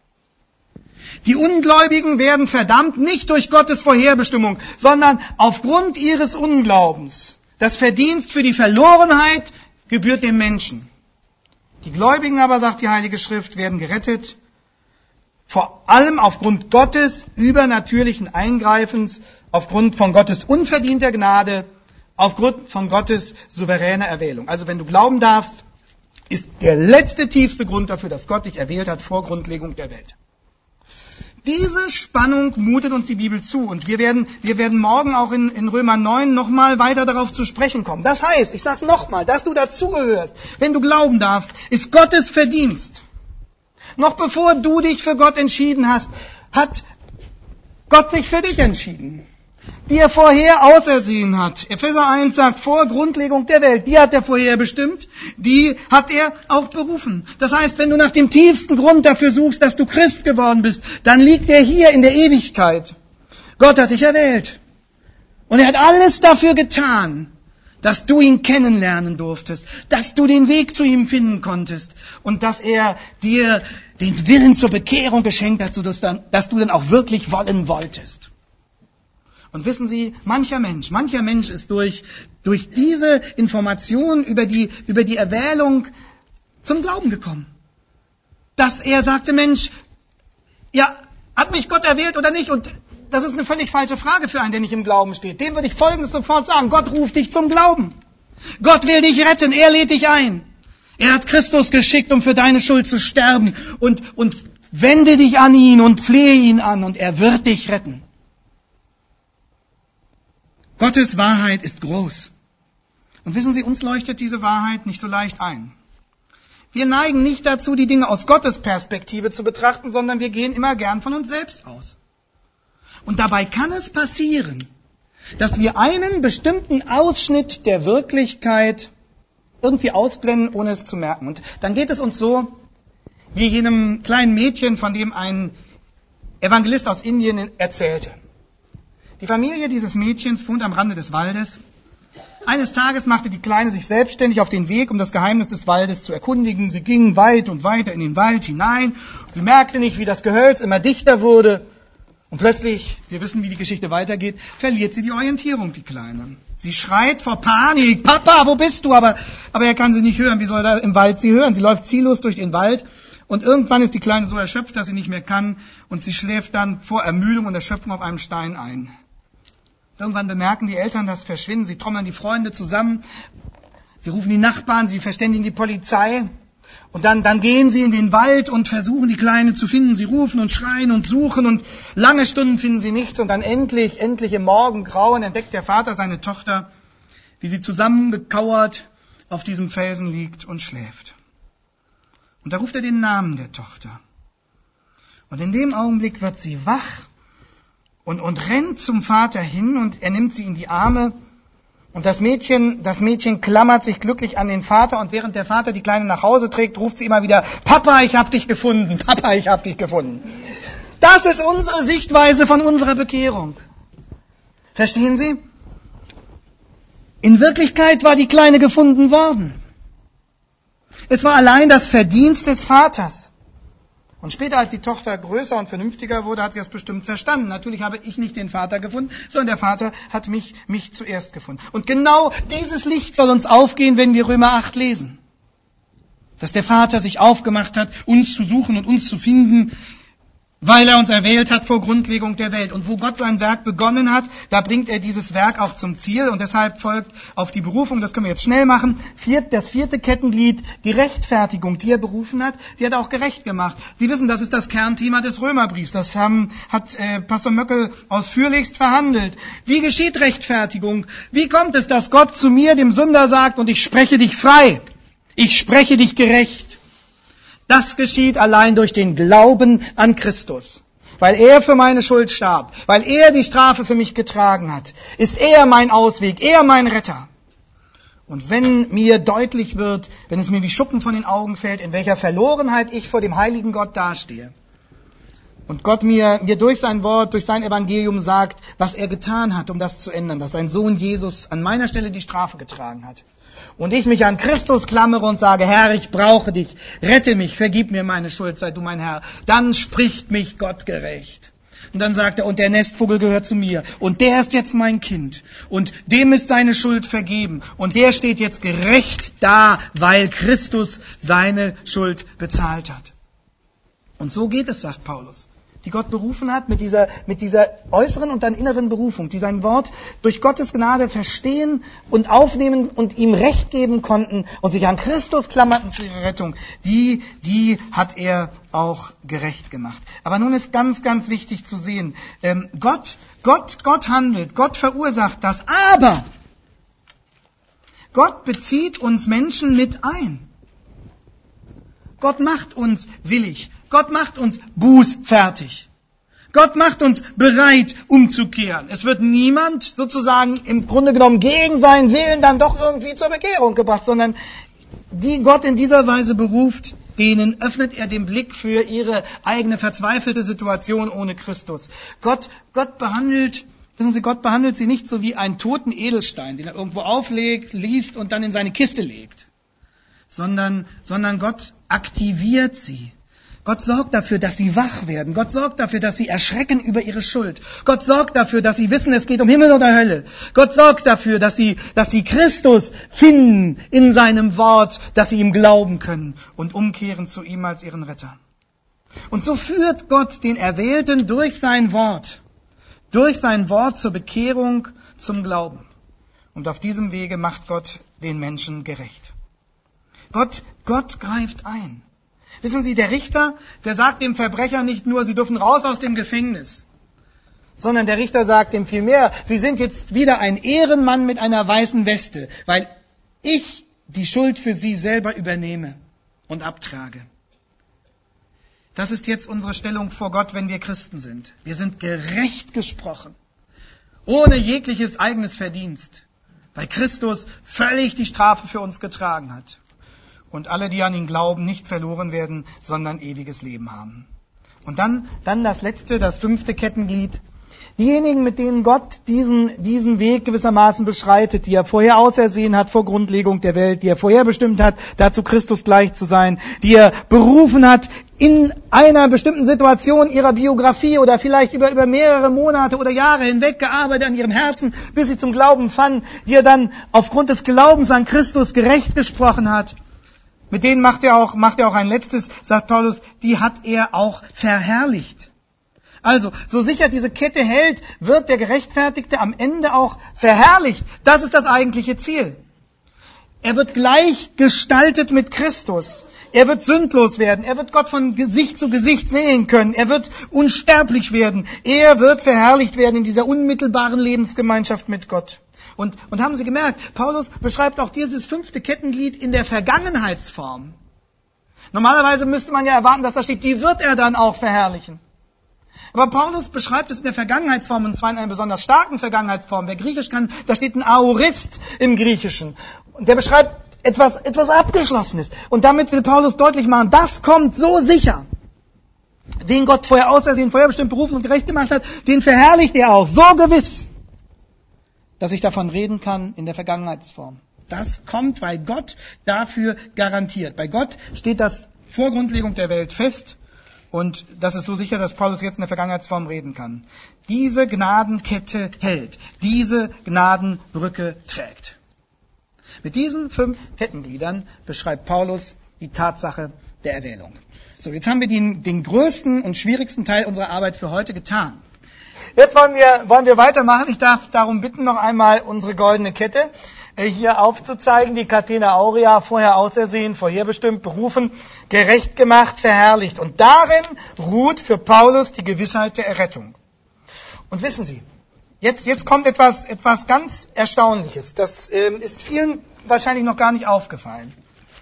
Die Ungläubigen werden verdammt nicht durch Gottes Vorherbestimmung, sondern aufgrund ihres Unglaubens. Das Verdienst für die Verlorenheit gebührt dem Menschen. Die Gläubigen aber, sagt die Heilige Schrift, werden gerettet, vor allem aufgrund Gottes übernatürlichen Eingreifens, aufgrund von Gottes unverdienter Gnade, aufgrund von Gottes souveräner Erwählung. Also wenn du glauben darfst, ist der letzte, tiefste Grund dafür, dass Gott dich erwählt hat vor Grundlegung der Welt. Diese Spannung mutet uns die Bibel zu und wir werden, wir werden morgen auch in, in Römer neun nochmal weiter darauf zu sprechen kommen. Das heißt, ich sage es nochmal, dass du dazugehörst, wenn du glauben darfst, ist Gottes Verdienst. Noch bevor du dich für Gott entschieden hast, hat Gott sich für dich entschieden, die er vorher ausersehen hat. Epheser eins sagt, vor Grundlegung der Welt, die hat er vorher bestimmt, die hat er auch berufen. Das heißt, wenn du nach dem tiefsten Grund dafür suchst, dass du Christ geworden bist, dann liegt er hier in der Ewigkeit. Gott hat dich erwählt. Und er hat alles dafür getan, dass du ihn kennenlernen durftest, dass du den Weg zu ihm finden konntest und dass er dir den Willen zur Bekehrung geschenkt hat, sodass dann, dass du dann auch wirklich wollen wolltest. Und wissen Sie, mancher Mensch, mancher Mensch ist durch, durch diese Information über die, über die Erwählung zum Glauben gekommen. Dass er sagte, Mensch, ja, hat mich Gott erwählt oder nicht? Und das ist eine völlig falsche Frage für einen, der nicht im Glauben steht. Dem würde ich Folgendes sofort sagen. Gott ruft dich zum Glauben. Gott will dich retten. Er lädt dich ein. Er hat Christus geschickt, um für deine Schuld zu sterben. Und, und wende dich an ihn und flehe ihn an und er wird dich retten. Gottes Wahrheit ist groß. Und wissen Sie, uns leuchtet diese Wahrheit nicht so leicht ein. Wir neigen nicht dazu, die Dinge aus Gottes Perspektive zu betrachten, sondern wir gehen immer gern von uns selbst aus. Und dabei kann es passieren, dass wir einen bestimmten Ausschnitt der Wirklichkeit irgendwie ausblenden, ohne es zu merken. Und dann geht es uns so, wie jenem kleinen Mädchen, von dem ein Evangelist aus Indien erzählte. Die Familie dieses Mädchens wohnt am Rande des Waldes. Eines Tages machte die Kleine sich selbstständig auf den Weg, um das Geheimnis des Waldes zu erkundigen. Sie ging weit und weiter in den Wald hinein. Sie merkte nicht, wie das Gehölz immer dichter wurde. Und plötzlich, wir wissen, wie die Geschichte weitergeht, verliert sie die Orientierung, die Kleine. Sie schreit vor Panik, Papa, wo bist du? Aber, aber er kann sie nicht hören. Wie soll er im Wald sie hören? Sie läuft ziellos durch den Wald. Und irgendwann ist die Kleine so erschöpft, dass sie nicht mehr kann. Und sie schläft dann vor Ermüdung und Erschöpfung auf einem Stein ein. Irgendwann bemerken die Eltern das Verschwinden. Sie trommeln die Freunde zusammen. Sie rufen die Nachbarn, sie verständigen die Polizei. Und dann, dann gehen sie in den Wald und versuchen, die Kleine zu finden. Sie rufen und schreien und suchen und lange Stunden finden sie nichts. Und dann endlich, endlich im Morgengrauen entdeckt der Vater seine Tochter, wie sie zusammengekauert auf diesem Felsen liegt und schläft. Und da ruft er den Namen der Tochter. Und in dem Augenblick wird sie wach und, und rennt zum Vater hin und er nimmt sie in die Arme. Und das Mädchen, das Mädchen klammert sich glücklich an den Vater und während der Vater die Kleine nach Hause trägt, ruft sie immer wieder, Papa, ich hab dich gefunden, Papa, ich hab dich gefunden. Das ist unsere Sichtweise von unserer Bekehrung. Verstehen Sie? In Wirklichkeit war die Kleine gefunden worden. Es war allein das Verdienst des Vaters. Und später, als die Tochter größer und vernünftiger wurde, hat sie das bestimmt verstanden. Natürlich habe ich nicht den Vater gefunden, sondern der Vater hat mich, mich zuerst gefunden. Und genau dieses Licht soll uns aufgehen, wenn wir Römer acht lesen. Dass der Vater sich aufgemacht hat, uns zu suchen und uns zu finden, weil er uns erwählt hat vor Grundlegung der Welt. Und wo Gott sein Werk begonnen hat, da bringt er dieses Werk auch zum Ziel. Und deshalb folgt auf die Berufung, das können wir jetzt schnell machen, das vierte Kettenglied, die Rechtfertigung, die er berufen hat, die hat er auch gerecht gemacht. Sie wissen, das ist das Kernthema des Römerbriefs. Das haben, hat äh, Pastor Möckel ausführlichst verhandelt. Wie geschieht Rechtfertigung? Wie kommt es, dass Gott zu mir, dem Sünder, sagt, und ich spreche dich frei, ich spreche dich gerecht? Das geschieht allein durch den Glauben an Christus. Weil er für meine Schuld starb, weil er die Strafe für mich getragen hat, ist er mein Ausweg, er mein Retter. Und wenn mir deutlich wird, wenn es mir wie Schuppen von den Augen fällt, in welcher Verlorenheit ich vor dem heiligen Gott dastehe, und Gott mir, mir durch sein Wort, durch sein Evangelium sagt, was er getan hat, um das zu ändern, dass sein Sohn Jesus an meiner Stelle die Strafe getragen hat, und ich mich an Christus klammere und sage, Herr, ich brauche dich, rette mich, vergib mir meine Schuld, sei du mein Herr, dann spricht mich Gott gerecht. Und dann sagt er, und der Nestvogel gehört zu mir, und der ist jetzt mein Kind, und dem ist seine Schuld vergeben, und der steht jetzt gerecht da, weil Christus seine Schuld bezahlt hat. Und so geht es, sagt Paulus, die Gott berufen hat, mit dieser, mit dieser äußeren und dann inneren Berufung, die sein Wort durch Gottes Gnade verstehen und aufnehmen und ihm Recht geben konnten und sich an Christus klammerten zu ihrer Rettung, die, die hat er auch gerecht gemacht. Aber nun ist ganz, ganz wichtig zu sehen, ähm, Gott, Gott, Gott handelt, Gott verursacht das, aber Gott bezieht uns Menschen mit ein. Gott macht uns willig. Gott macht uns bußfertig. Gott macht uns bereit, umzukehren. Es wird niemand sozusagen im Grunde genommen gegen seinen Willen dann doch irgendwie zur Bekehrung gebracht, sondern die Gott in dieser Weise beruft, denen öffnet er den Blick für ihre eigene verzweifelte Situation ohne Christus. Gott, Gott behandelt, wissen Sie, Gott behandelt sie nicht so wie einen toten Edelstein, den er irgendwo auflegt, liest und dann in seine Kiste legt, sondern, sondern Gott aktiviert sie. Gott sorgt dafür, dass sie wach werden. Gott sorgt dafür, dass sie erschrecken über ihre Schuld. Gott sorgt dafür, dass sie wissen, es geht um Himmel oder Hölle. Gott sorgt dafür, dass sie, dass sie Christus finden in seinem Wort, dass sie ihm glauben können und umkehren zu ihm als ihren Retter. Und so führt Gott den Erwählten durch sein Wort, durch sein Wort zur Bekehrung, zum Glauben. Und auf diesem Wege macht Gott den Menschen gerecht. Gott, Gott greift ein. Wissen Sie, der Richter, der sagt dem Verbrecher nicht nur, Sie dürfen raus aus dem Gefängnis, sondern der Richter sagt ihm vielmehr, Sie sind jetzt wieder ein Ehrenmann mit einer weißen Weste, weil ich die Schuld für Sie selber übernehme und abtrage. Das ist jetzt unsere Stellung vor Gott, wenn wir Christen sind. Wir sind gerecht gesprochen, ohne jegliches eigenes Verdienst, weil Christus völlig die Strafe für uns getragen hat. Und alle, die an ihn glauben, nicht verloren werden, sondern ewiges Leben haben. Und dann, dann das letzte, das fünfte Kettenglied. Diejenigen, mit denen Gott diesen, diesen Weg gewissermaßen beschreitet, die er vorher ausersehen hat vor Grundlegung der Welt, die er vorher bestimmt hat, dazu Christus gleich zu sein, die er berufen hat, in einer bestimmten Situation ihrer Biografie oder vielleicht über, über mehrere Monate oder Jahre hinweg gearbeitet an ihrem Herzen, bis sie zum Glauben fanden, die er dann aufgrund des Glaubens an Christus gerecht gesprochen hat. Mit denen macht er auch, macht er auch ein letztes, sagt Paulus, die hat er auch verherrlicht. Also, so sicher diese Kette hält, wird der Gerechtfertigte am Ende auch verherrlicht. Das ist das eigentliche Ziel. Er wird gleich gestaltet mit Christus. Er wird sündlos werden. Er wird Gott von Gesicht zu Gesicht sehen können. Er wird unsterblich werden. Er wird verherrlicht werden in dieser unmittelbaren Lebensgemeinschaft mit Gott. Und, und haben Sie gemerkt, Paulus beschreibt auch dieses fünfte Kettenglied in der Vergangenheitsform. Normalerweise müsste man ja erwarten, dass da steht, die wird er dann auch verherrlichen. Aber Paulus beschreibt es in der Vergangenheitsform, und zwar in einer besonders starken Vergangenheitsform. Wer Griechisch kann, da steht ein Aorist im Griechischen. Und der beschreibt etwas, etwas Abgeschlossenes. Und damit will Paulus deutlich machen, das kommt so sicher. Den Gott vorher ausersehen, vorher bestimmt berufen und gerecht gemacht hat, den verherrlicht er auch so gewiss, dass ich davon reden kann in der Vergangenheitsform. Das kommt, weil Gott dafür garantiert. Bei Gott steht das vor Grundlegung der Welt fest und das ist so sicher, dass Paulus jetzt in der Vergangenheitsform reden kann. Diese Gnadenkette hält, diese Gnadenbrücke trägt. Mit diesen fünf Kettengliedern beschreibt Paulus die Tatsache der Erwählung. So, jetzt haben wir den, den größten und schwierigsten Teil unserer Arbeit für heute getan. Jetzt wollen wir, wollen wir weitermachen. Ich darf darum bitten, noch einmal unsere goldene Kette äh, hier aufzuzeigen. Die Catena Aurea, vorher ausersehen, vorherbestimmt, berufen, gerecht gemacht, verherrlicht. Und darin ruht für Paulus die Gewissheit der Errettung. Und wissen Sie, jetzt, jetzt kommt etwas, etwas ganz Erstaunliches. Das äh, ist vielen wahrscheinlich noch gar nicht aufgefallen.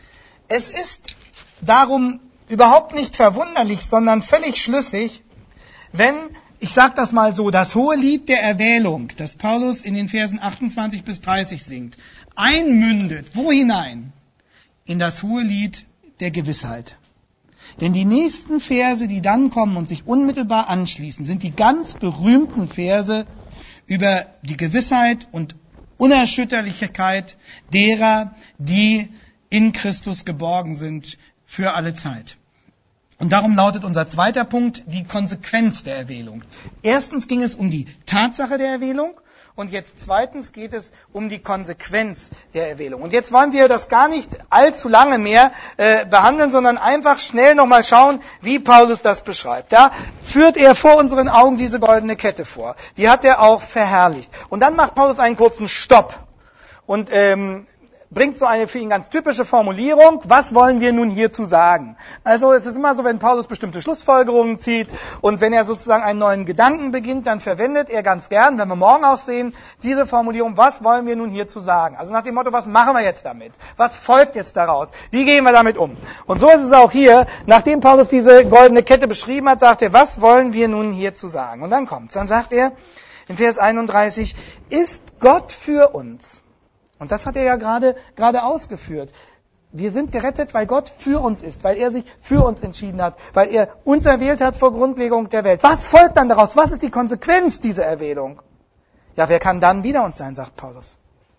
Es ist darum überhaupt nicht verwunderlich, sondern völlig schlüssig, wenn, ich sage das mal so, das hohe Lied der Erwählung, das Paulus in den Versen achtundzwanzig bis dreißig singt, einmündet, wo hinein? In das hohe Lied der Gewissheit. Denn die nächsten Verse, die dann kommen und sich unmittelbar anschließen, sind die ganz berühmten Verse über die Gewissheit und Unerschütterlichkeit derer, die in Christus geborgen sind für alle Zeit. Und darum lautet unser zweiter Punkt die Konsequenz der Erwählung. Erstens ging es um die Tatsache der Erwählung und jetzt zweitens geht es um die Konsequenz der Erwählung. Und jetzt wollen wir das gar nicht allzu lange mehr äh, behandeln, sondern einfach schnell nochmal schauen, wie Paulus das beschreibt. Da führt er vor unseren Augen diese goldene Kette vor. Die hat er auch verherrlicht. Und dann macht Paulus einen kurzen Stopp und ähm, bringt so eine für ihn ganz typische Formulierung, was wollen wir nun hierzu sagen? Also es ist immer so, wenn Paulus bestimmte Schlussfolgerungen zieht und wenn er sozusagen einen neuen Gedanken beginnt, dann verwendet er ganz gern, wenn wir morgen auch sehen, diese Formulierung, was wollen wir nun hierzu sagen? Also nach dem Motto, was machen wir jetzt damit? Was folgt jetzt daraus? Wie gehen wir damit um? Und so ist es auch hier, nachdem Paulus diese goldene Kette beschrieben hat, sagt er, was wollen wir nun hierzu sagen? Und dann kommt's, dann sagt er in Vers einunddreißig, ist Gott für uns? Und das hat er ja gerade gerade ausgeführt. Wir sind gerettet, weil Gott für uns ist, weil er sich für uns entschieden hat, weil er uns erwählt hat vor Grundlegung der Welt. Was folgt dann daraus? Was ist die Konsequenz dieser Erwählung? Ja, wer kann dann wider uns sein, sagt Paulus.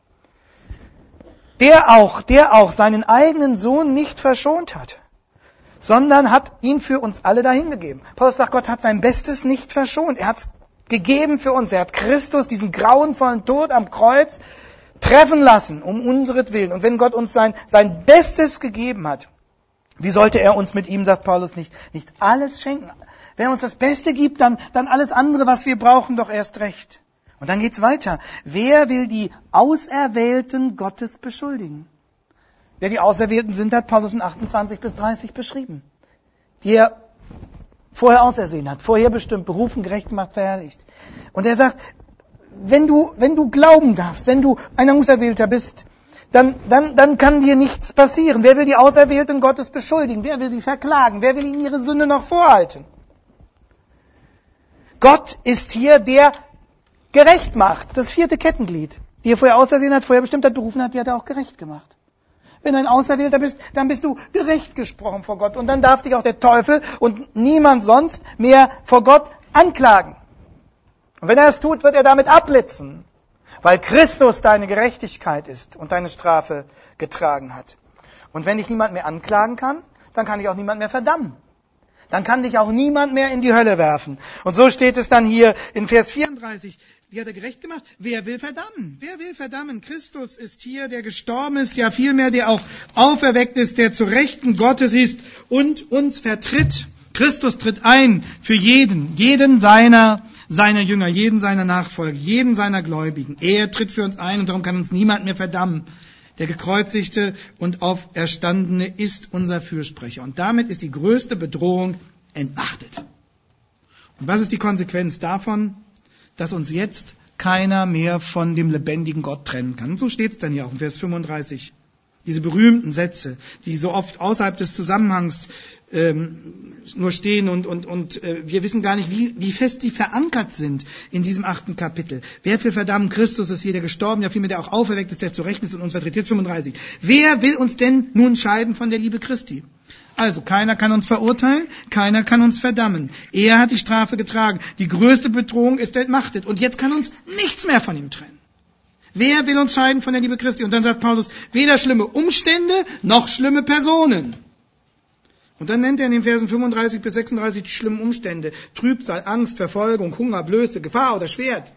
Der auch, der auch seinen eigenen Sohn nicht verschont hat, sondern hat ihn für uns alle dahingegeben. Paulus sagt, Gott hat sein Bestes nicht verschont. Er hat es gegeben für uns. Er hat Christus, diesen grauenvollen Tod am Kreuz, treffen lassen, um unseretwillen. Und wenn Gott uns sein, sein Bestes gegeben hat, wie sollte er uns mit ihm, sagt Paulus, nicht, nicht alles schenken? Wenn er uns das Beste gibt, dann, dann alles andere, was wir brauchen, doch erst recht. Und dann geht's weiter. Wer will die Auserwählten Gottes beschuldigen? Wer die Auserwählten sind, hat Paulus in achtundzwanzig bis dreißig beschrieben. Die er vorher ausersehen hat, vorher bestimmt, berufen, gerecht gemacht, verherrlicht. Und er sagt, Wenn du, wenn du glauben darfst, wenn du ein Auserwählter bist, dann, dann, dann kann dir nichts passieren. Wer will die Auserwählten Gottes beschuldigen? Wer will sie verklagen? Wer will ihnen ihre Sünde noch vorhalten? Gott ist hier, der gerecht macht. Das vierte Kettenglied. Die er vorher ausersehen hat, vorher bestimmt hat, berufen hat, die hat er auch gerecht gemacht. Wenn du ein Auserwählter bist, dann bist du gerecht gesprochen vor Gott. Und dann darf dich auch der Teufel und niemand sonst mehr vor Gott anklagen. Und wenn er es tut, wird er damit abblitzen, weil Christus deine Gerechtigkeit ist und deine Strafe getragen hat. Und wenn dich niemand mehr anklagen kann, dann kann dich auch niemand mehr verdammen. Dann kann dich auch niemand mehr in die Hölle werfen. Und so steht es dann hier in Vers vierunddreißig. Wie hat er gerecht gemacht? Wer will verdammen? Wer will verdammen? Christus ist hier, der gestorben ist, ja vielmehr, der auch auferweckt ist, der zu Rechten Gottes ist und uns vertritt. Christus tritt ein für jeden, jeden seiner seiner Jünger, jeden seiner Nachfolger, jeden seiner Gläubigen. Er tritt für uns ein und darum kann uns niemand mehr verdammen. Der gekreuzigte und Auferstandene ist unser Fürsprecher. Und damit ist die größte Bedrohung entmachtet. Und was ist die Konsequenz davon? Dass uns jetzt keiner mehr von dem lebendigen Gott trennen kann. Und so steht es dann hier auch in Vers fünfunddreißig. Diese berühmten Sätze, die so oft außerhalb des Zusammenhangs ähm, nur stehen und, und, und äh, wir wissen gar nicht, wie, wie fest sie verankert sind in diesem achten Kapitel. Wer will verdammen? Christus ist hier, der gestorben, ja vielmehr der auch auferweckt ist, der zu Rechten ist und uns vertritt. Jetzt fünfunddreißig. Wer will uns denn nun scheiden von der Liebe Christi? Also, keiner kann uns verurteilen, keiner kann uns verdammen. Er hat die Strafe getragen. Die größte Bedrohung ist entmachtet und jetzt kann uns nichts mehr von ihm trennen. Wer will uns scheiden von der Liebe Christi? Und dann sagt Paulus, weder schlimme Umstände noch schlimme Personen. Und dann nennt er in den Versen fünfunddreißig bis sechsunddreißig die schlimmen Umstände. Trübsal, Angst, Verfolgung, Hunger, Blöße, Gefahr oder Schwert.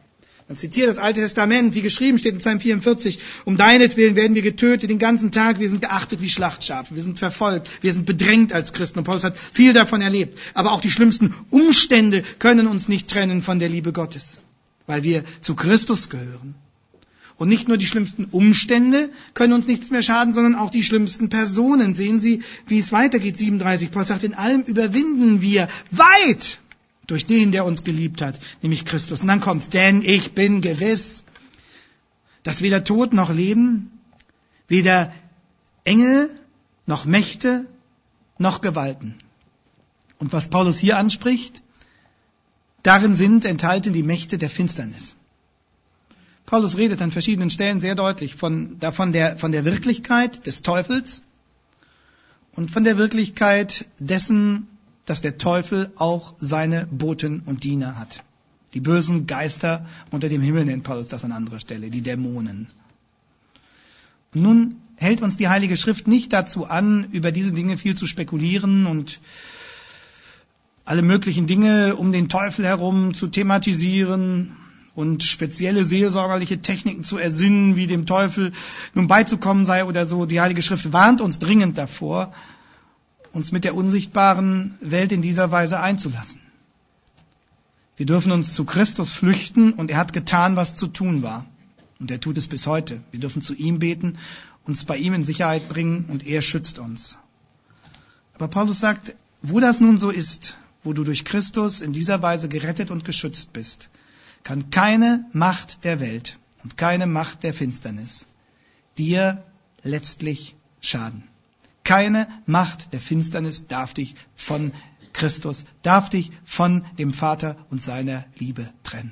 Man zitiert das Alte Testament, wie geschrieben steht in Psalm vierundvierzig, um deinetwillen werden wir getötet den ganzen Tag, wir sind geachtet wie Schlachtschafe, wir sind verfolgt, wir sind bedrängt als Christen. Und Paulus hat viel davon erlebt. Aber auch die schlimmsten Umstände können uns nicht trennen von der Liebe Gottes, weil wir zu Christus gehören. Und nicht nur die schlimmsten Umstände können uns nichts mehr schaden, sondern auch die schlimmsten Personen. Sehen Sie, wie es weitergeht, siebenunddreißig. Paulus sagt, in allem überwinden wir weit durch den, der uns geliebt hat, nämlich Christus. Und dann kommt's, denn ich bin gewiss, dass weder Tod noch Leben, weder Engel noch Mächte noch Gewalten. Und was Paulus hier anspricht, darin sind enthalten die Mächte der Finsternis. Paulus redet an verschiedenen Stellen sehr deutlich von, davon der, von der Wirklichkeit des Teufels und von der Wirklichkeit dessen, dass der Teufel auch seine Boten und Diener hat. Die bösen Geister unter dem Himmel nennt Paulus das an anderer Stelle, die Dämonen. Und nun hält uns die Heilige Schrift nicht dazu an, über diese Dinge viel zu spekulieren und alle möglichen Dinge um den Teufel herum zu thematisieren und spezielle seelsorgerliche Techniken zu ersinnen, wie dem Teufel nun beizukommen sei oder so. Die Heilige Schrift warnt uns dringend davor, uns mit der unsichtbaren Welt in dieser Weise einzulassen. Wir dürfen uns zu Christus flüchten und er hat getan, was zu tun war. Und er tut es bis heute. Wir dürfen zu ihm beten, uns bei ihm in Sicherheit bringen und er schützt uns. Aber Paulus sagt, wo das nun so ist, wo du durch Christus in dieser Weise gerettet und geschützt bist, kann keine Macht der Welt und keine Macht der Finsternis dir letztlich schaden. Keine Macht der Finsternis darf dich von Christus, darf dich von dem Vater und seiner Liebe trennen.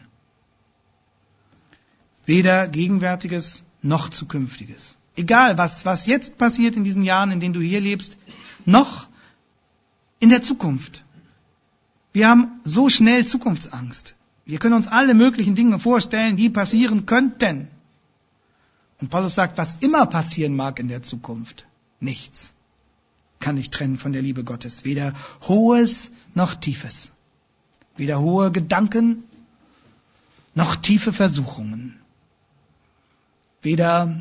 Weder Gegenwärtiges noch Zukünftiges. Egal, was, was jetzt passiert in diesen Jahren, in denen du hier lebst, noch in der Zukunft. Wir haben so schnell Zukunftsangst. Wir können uns alle möglichen Dinge vorstellen, die passieren könnten. Und Paulus sagt, was immer passieren mag in der Zukunft, nichts kann dich trennen von der Liebe Gottes. Weder Hohes noch Tiefes. Weder hohe Gedanken noch tiefe Versuchungen. Weder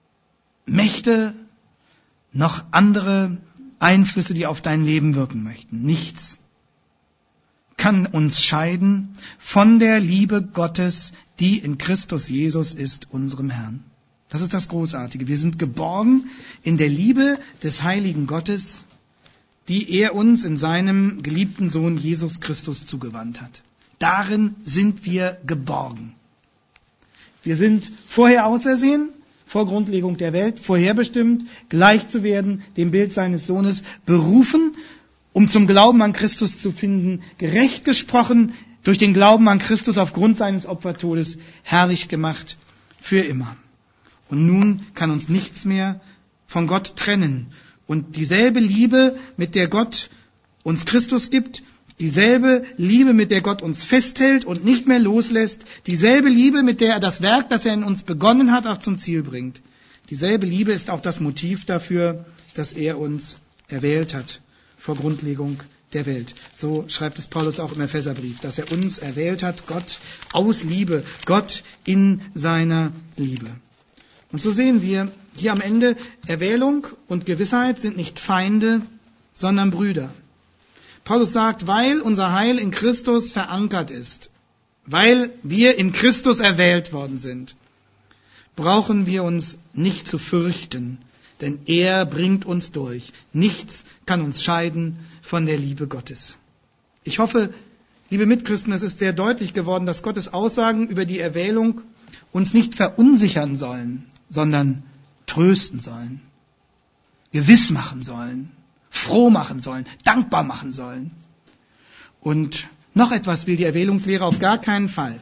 Mächte noch andere Einflüsse, die auf dein Leben wirken möchten. Nichts kann uns scheiden von der Liebe Gottes, die in Christus Jesus ist, unserem Herrn. Das ist das Großartige. Wir sind geborgen in der Liebe des heiligen Gottes, die er uns in seinem geliebten Sohn Jesus Christus zugewandt hat. Darin sind wir geborgen. Wir sind vorher ausersehen, vor Grundlegung der Welt, vorherbestimmt, gleich zu werden, dem Bild seines Sohnes, berufen, um zum Glauben an Christus zu finden, gerecht gesprochen, durch den Glauben an Christus aufgrund seines Opfertodes herrlich gemacht, für immer. Und nun kann uns nichts mehr von Gott trennen. Und dieselbe Liebe, mit der Gott uns Christus gibt, dieselbe Liebe, mit der Gott uns festhält und nicht mehr loslässt, dieselbe Liebe, mit der er das Werk, das er in uns begonnen hat, auch zum Ziel bringt. Dieselbe Liebe ist auch das Motiv dafür, dass er uns erwählt hat vor Grundlegung der Welt. So schreibt es Paulus auch im Epheserbrief, dass er uns erwählt hat, Gott aus Liebe, Gott in seiner Liebe. Und so sehen wir hier am Ende, Erwählung und Gewissheit sind nicht Feinde, sondern Brüder. Paulus sagt, weil unser Heil in Christus verankert ist, weil wir in Christus erwählt worden sind, brauchen wir uns nicht zu fürchten, denn er bringt uns durch. Nichts kann uns scheiden von der Liebe Gottes. Ich hoffe, liebe Mitchristen, es ist sehr deutlich geworden, dass Gottes Aussagen über die Erwählung uns nicht verunsichern sollen, sondern trösten sollen, gewiss machen sollen, froh machen sollen, dankbar machen sollen. Und noch etwas will die Erwählungslehre auf gar keinen Fall.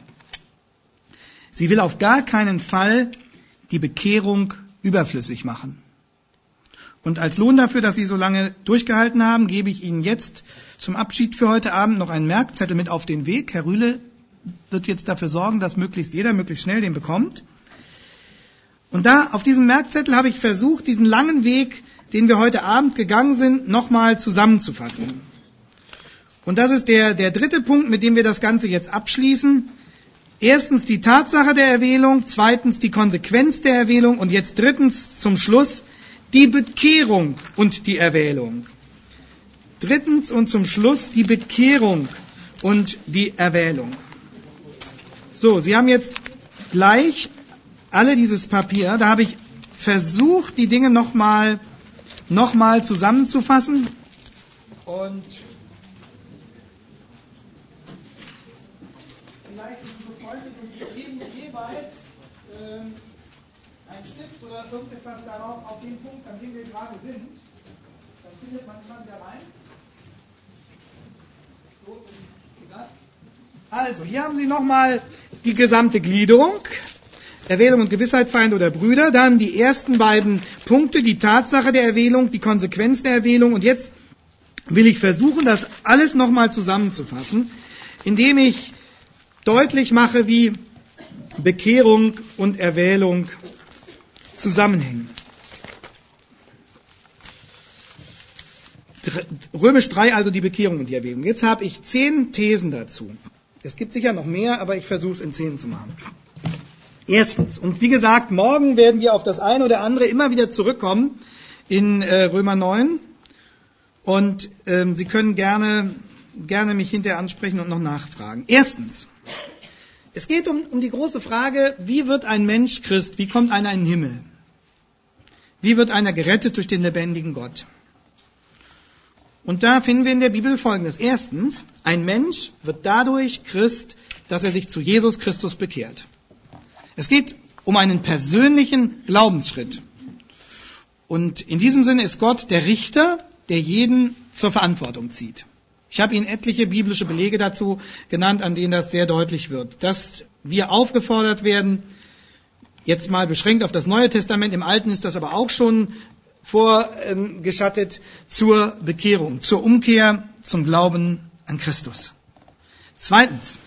Sie will auf gar keinen Fall die Bekehrung überflüssig machen. Und als Lohn dafür, dass Sie so lange durchgehalten haben, gebe ich Ihnen jetzt zum Abschied für heute Abend noch einen Merkzettel mit auf den Weg. Herr Rühle wird jetzt dafür sorgen, dass möglichst jeder möglichst schnell den bekommt. Und da auf diesem Merkzettel habe ich versucht, diesen langen Weg, den wir heute Abend gegangen sind, nochmal zusammenzufassen. Und das ist der, der dritte Punkt, mit dem wir das Ganze jetzt abschließen. Erstens die Tatsache der Erwählung, zweitens die Konsequenz der Erwählung und jetzt drittens zum Schluss die Bekehrung und die Erwählung. Drittens und zum Schluss die Bekehrung und die Erwählung. So, Sie haben jetzt gleich alle dieses Papier. Da habe ich versucht, die Dinge nochmal noch mal zusammenzufassen. Und vielleicht ist es so freundlich und wir geben jeweils ähm, einen Stift oder irgendetwas darauf, auf den Punkt, an dem wir gerade sind. Dann findet man immer wieder rein. So, also, hier haben Sie nochmal die gesamte Gliederung. Erwählung und Gewissheit, Feind oder Brüder. Dann die ersten beiden Punkte, die Tatsache der Erwählung, die Konsequenz der Erwählung. Und jetzt will ich versuchen, das alles nochmal zusammenzufassen, indem ich deutlich mache, wie Bekehrung und Erwählung zusammenhängen. Römisch drei, also die Bekehrung und die Erwählung. Jetzt habe ich zehn Thesen dazu. Es gibt sicher noch mehr, aber ich versuche es in zehn zu machen. Erstens, und wie gesagt, morgen werden wir auf das eine oder andere immer wieder zurückkommen in äh, Römer neun. Und ähm, Sie können gerne, gerne mich hinterher ansprechen und noch nachfragen. Erstens, es geht um, um die große Frage, wie wird ein Mensch Christ? Wie kommt einer in den Himmel? Wie wird einer gerettet durch den lebendigen Gott? Und da finden wir in der Bibel Folgendes. Erstens, ein Mensch wird dadurch Christ, dass er sich zu Jesus Christus bekehrt. Es geht um einen persönlichen Glaubensschritt. Und in diesem Sinne ist Gott der Richter, der jeden zur Verantwortung zieht. Ich habe Ihnen etliche biblische Belege dazu genannt, an denen das sehr deutlich wird. Dass wir aufgefordert werden, jetzt mal beschränkt auf das Neue Testament, im Alten ist das aber auch schon vorgeschattet, zur Bekehrung, zur Umkehr, zum Glauben an Christus. Zweitens,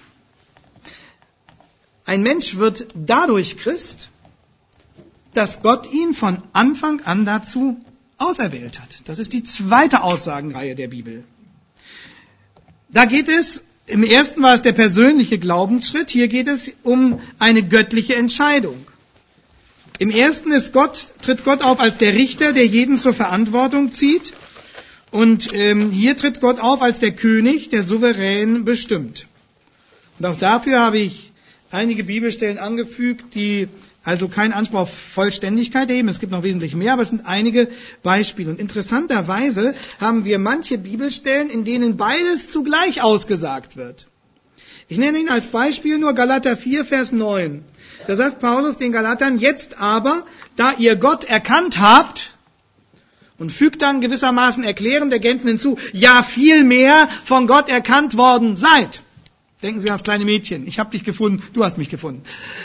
ein Mensch wird dadurch Christ, dass Gott ihn von Anfang an dazu auserwählt hat. Das ist die zweite Aussagenreihe der Bibel. Da geht es, im ersten war es der persönliche Glaubensschritt, hier geht es um eine göttliche Entscheidung. Im ersten ist Gott, tritt Gott auf als der Richter, der jeden zur Verantwortung zieht. Und ähm, hier tritt Gott auf als der König, der souverän bestimmt. Und auch dafür habe ich einige Bibelstellen angefügt, die also keinen Anspruch auf Vollständigkeit erheben. Es gibt noch wesentlich mehr, aber es sind einige Beispiele. Und interessanterweise haben wir manche Bibelstellen, in denen beides zugleich ausgesagt wird. Ich nenne Ihnen als Beispiel nur Galater vier, Vers neun. Da sagt Paulus den Galatern, jetzt aber, da ihr Gott erkannt habt, und fügt dann gewissermaßen erklärend ergänzend hinzu, ja vielmehr von Gott erkannt worden seid. Denken Sie an das kleine Mädchen, ich habe dich gefunden, du hast mich gefunden.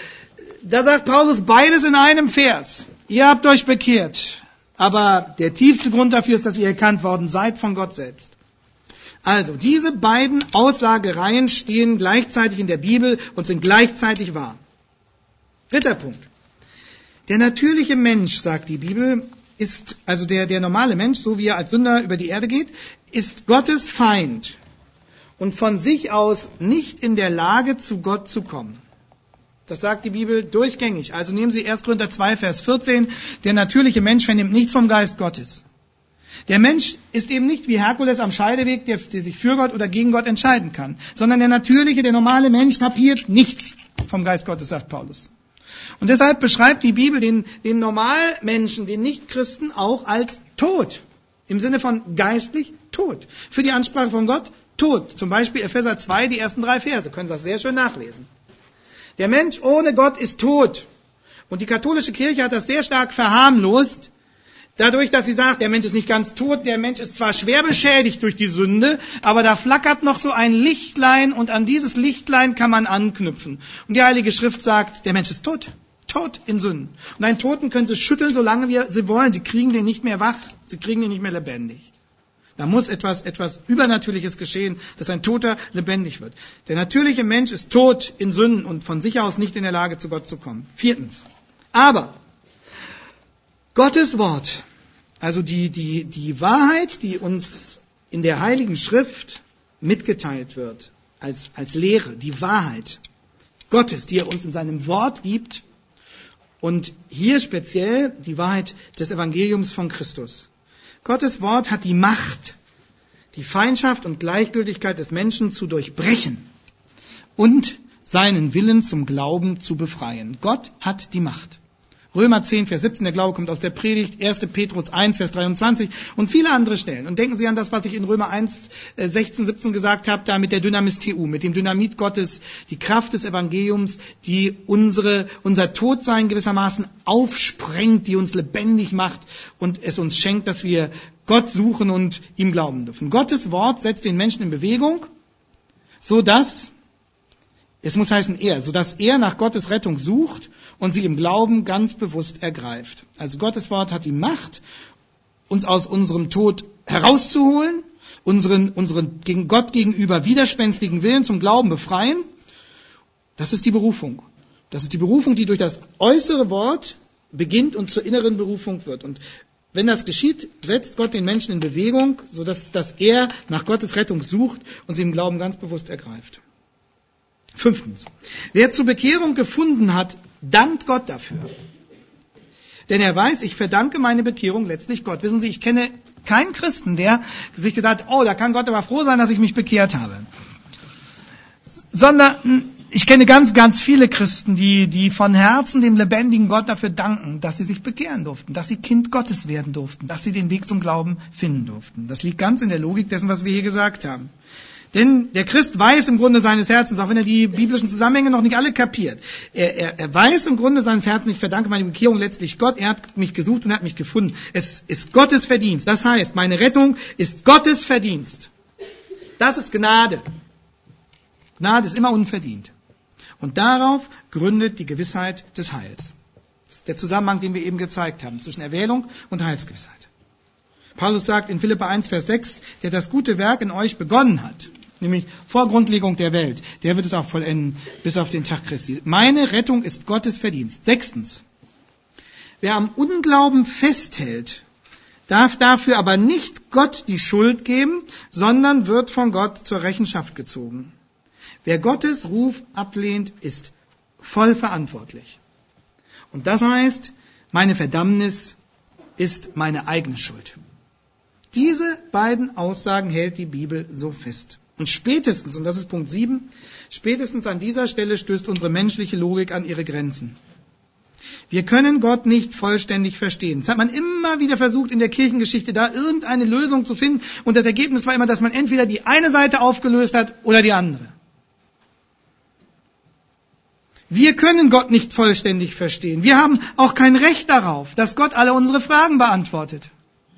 Da sagt Paulus beides in einem Vers. Ihr habt euch bekehrt, aber der tiefste Grund dafür ist, dass ihr erkannt worden seid von Gott selbst. Also, diese beiden Aussagereihen stehen gleichzeitig in der Bibel und sind gleichzeitig wahr. Dritter Punkt. Der natürliche Mensch, sagt die Bibel, ist, also der, der normale Mensch, so wie er als Sünder über die Erde geht, ist Gottes Feind und von sich aus nicht in der Lage, zu Gott zu kommen. Das sagt die Bibel durchgängig. Also nehmen Sie erster Korinther zwei, Vers vierzehn. Der natürliche Mensch vernimmt nichts vom Geist Gottes. Der Mensch ist eben nicht wie Herkules am Scheideweg, der, der sich für Gott oder gegen Gott entscheiden kann, sondern der natürliche, der normale Mensch kapiert nichts vom Geist Gottes, sagt Paulus. Und deshalb beschreibt die Bibel den, den Normalmenschen, den Nichtchristen auch als tot. Im Sinne von geistlich tot. Für die Ansprache von Gott tot. Zum Beispiel Epheser zwei, die ersten drei Verse. Können Sie das sehr schön nachlesen. Der Mensch ohne Gott ist tot. Und die katholische Kirche hat das sehr stark verharmlost, dadurch, dass sie sagt, der Mensch ist nicht ganz tot, der Mensch ist zwar schwer beschädigt durch die Sünde, aber da flackert noch so ein Lichtlein und an dieses Lichtlein kann man anknüpfen. Und die Heilige Schrift sagt, der Mensch ist tot. Tot in Sünden. Und einen Toten können sie schütteln, solange wir sie wollen. Sie kriegen den nicht mehr wach, sie kriegen den nicht mehr lebendig. Da muss etwas, etwas Übernatürliches geschehen, dass ein Toter lebendig wird. Der natürliche Mensch ist tot in Sünden und von sich aus nicht in der Lage, zu Gott zu kommen. Viertens. Aber Gottes Wort, also die, die, die Wahrheit, die uns in der Heiligen Schrift mitgeteilt wird, als, als Lehre, die Wahrheit, Gottes, die er uns in seinem Wort gibt. Und hier speziell die Wahrheit des Evangeliums von Christus. Gottes Wort hat die Macht, die Feindschaft und Gleichgültigkeit des Menschen zu durchbrechen und seinen Willen zum Glauben zu befreien. Gott hat die Macht. Römer zehn, Vers siebzehn, der Glaube kommt aus der Predigt, erster Petrus eins, Vers dreiundzwanzig und viele andere Stellen. Und denken Sie an das, was ich in Römer eins, sechzehn, siebzehn gesagt habe, da mit der Dynamis T U, mit dem Dynamit Gottes, die Kraft des Evangeliums, die unsere, unser Todsein gewissermaßen aufsprengt, die uns lebendig macht und es uns schenkt, dass wir Gott suchen und ihm glauben dürfen. Gottes Wort setzt den Menschen in Bewegung, so dass Es muss heißen er, sodass er nach Gottes Rettung sucht und sie im Glauben ganz bewusst ergreift. Also Gottes Wort hat die Macht, uns aus unserem Tod herauszuholen, unseren, unseren gegen Gott gegenüber widerspenstigen Willen zum Glauben befreien. Das ist die Berufung. Das ist die Berufung, die durch das äußere Wort beginnt und zur inneren Berufung wird. Und wenn das geschieht, setzt Gott den Menschen in Bewegung, sodass dass er nach Gottes Rettung sucht und sie im Glauben ganz bewusst ergreift. Fünftens. Wer zur Bekehrung gefunden hat, dankt Gott dafür. Denn er weiß, ich verdanke meine Bekehrung letztlich Gott. Wissen Sie, ich kenne keinen Christen, der sich gesagt hat, oh, da kann Gott aber froh sein, dass ich mich bekehrt habe. Sondern ich kenne ganz, ganz viele Christen, die, die von Herzen dem lebendigen Gott dafür danken, dass sie sich bekehren durften, dass sie Kind Gottes werden durften, dass sie den Weg zum Glauben finden durften. Das liegt ganz in der Logik dessen, was wir hier gesagt haben. Denn der Christ weiß im Grunde seines Herzens, auch wenn er die biblischen Zusammenhänge noch nicht alle kapiert, er, er, er weiß im Grunde seines Herzens, ich verdanke meine Bekehrung letztlich Gott, er hat mich gesucht und er hat mich gefunden. Es ist Gottes Verdienst. Das heißt, meine Rettung ist Gottes Verdienst. Das ist Gnade. Gnade ist immer unverdient. Und darauf gründet die Gewissheit des Heils. Das ist der Zusammenhang, den wir eben gezeigt haben, zwischen Erwählung und Heilsgewissheit. Paulus sagt in Philipper eins, Vers sechs, der das gute Werk in euch begonnen hat, nämlich vor Grundlegung der Welt, der wird es auch vollenden bis auf den Tag Christi. Meine Rettung ist Gottes Verdienst. Sechstens, wer am Unglauben festhält, darf dafür aber nicht Gott die Schuld geben, sondern wird von Gott zur Rechenschaft gezogen. Wer Gottes Ruf ablehnt, ist voll verantwortlich. Und das heißt, meine Verdammnis ist meine eigene Schuld. Diese beiden Aussagen hält die Bibel so fest. Und spätestens, und das ist Punkt sieben, spätestens an dieser Stelle stößt unsere menschliche Logik an ihre Grenzen. Wir können Gott nicht vollständig verstehen. Das hat man immer wieder versucht, in der Kirchengeschichte da irgendeine Lösung zu finden. Und das Ergebnis war immer, dass man entweder die eine Seite aufgelöst hat oder die andere. Wir können Gott nicht vollständig verstehen. Wir haben auch kein Recht darauf, dass Gott alle unsere Fragen beantwortet.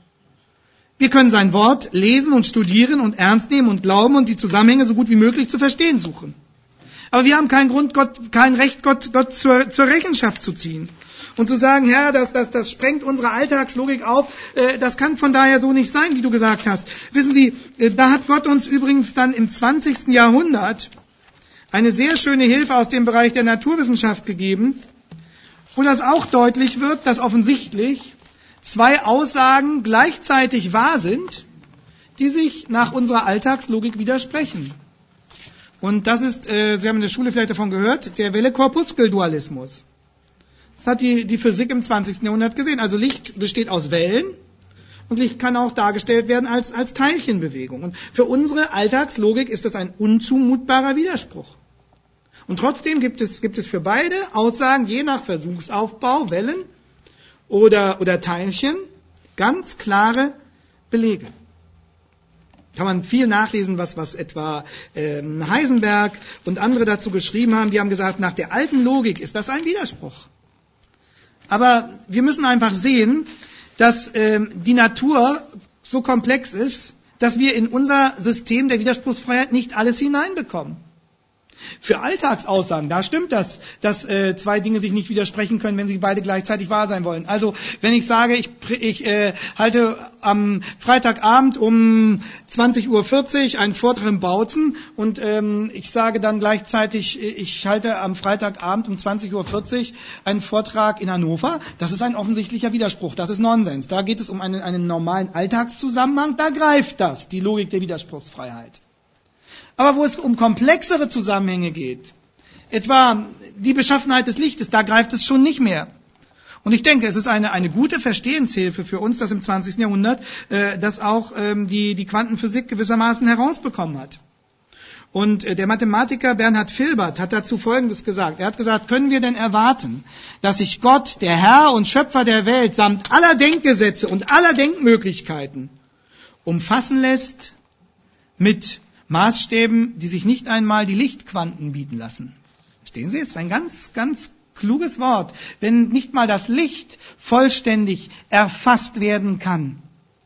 Wir können sein Wort lesen und studieren und ernst nehmen und glauben und die Zusammenhänge so gut wie möglich zu verstehen suchen. Aber wir haben keinen Grund, Gott, kein Recht, Gott, Gott zur, zur Rechenschaft zu ziehen. Und zu sagen, Herr, das, das, das sprengt unsere Alltagslogik auf, äh, das kann von daher so nicht sein, wie du gesagt hast. Wissen Sie, äh, da hat Gott uns übrigens dann im zwanzigsten Jahrhundert eine sehr schöne Hilfe aus dem Bereich der Naturwissenschaft gegeben, wo das auch deutlich wird, dass offensichtlich zwei Aussagen gleichzeitig wahr sind, die sich nach unserer Alltagslogik widersprechen. Und das ist, äh, Sie haben in der Schule vielleicht davon gehört, der Welle-Korpuskel-Dualismus. Das hat die, die Physik im zwanzigsten Jahrhundert gesehen. Also Licht besteht aus Wellen und Licht kann auch dargestellt werden als, als Teilchenbewegung. Und für unsere Alltagslogik ist das ein unzumutbarer Widerspruch. Und trotzdem gibt es, gibt es für beide Aussagen, je nach Versuchsaufbau, Wellen oder, oder Teilchen, ganz klare Belege. Kann man viel nachlesen, was, was etwa ähm, Heisenberg und andere dazu geschrieben haben. Die haben gesagt, nach der alten Logik ist das ein Widerspruch. Aber wir müssen einfach sehen, dass ähm, die Natur so komplex ist, dass wir in unser System der Widerspruchsfreiheit nicht alles hineinbekommen. Für Alltagsaussagen, da stimmt das, dass äh, zwei Dinge sich nicht widersprechen können, wenn sie beide gleichzeitig wahr sein wollen. Also wenn ich sage, ich, ich äh, halte am Freitagabend um zwanzig Uhr vierzig einen Vortrag in Bautzen und ähm, ich sage dann gleichzeitig, ich halte am Freitagabend um zwanzig Uhr vierzig einen Vortrag in Hannover, das ist ein offensichtlicher Widerspruch, das ist Nonsens. Da geht es um einen, einen normalen Alltagszusammenhang, da greift das, die Logik der Widerspruchsfreiheit. Aber wo es um komplexere Zusammenhänge geht, etwa die Beschaffenheit des Lichtes, da greift es schon nicht mehr. Und ich denke, es ist eine, eine gute Verstehenshilfe für uns, dass im zwanzigsten Jahrhundert äh, das auch ähm, die, die Quantenphysik gewissermaßen herausbekommen hat. Und äh, der Mathematiker Bernhard Filbert hat dazu Folgendes gesagt. Er hat gesagt, können wir denn erwarten, dass sich Gott, der Herr und Schöpfer der Welt, samt aller Denkgesetze und aller Denkmöglichkeiten umfassen lässt mit Maßstäben, die sich nicht einmal die Lichtquanten bieten lassen? Verstehen Sie jetzt? Ein ganz, ganz kluges Wort. Wenn nicht mal das Licht vollständig erfasst werden kann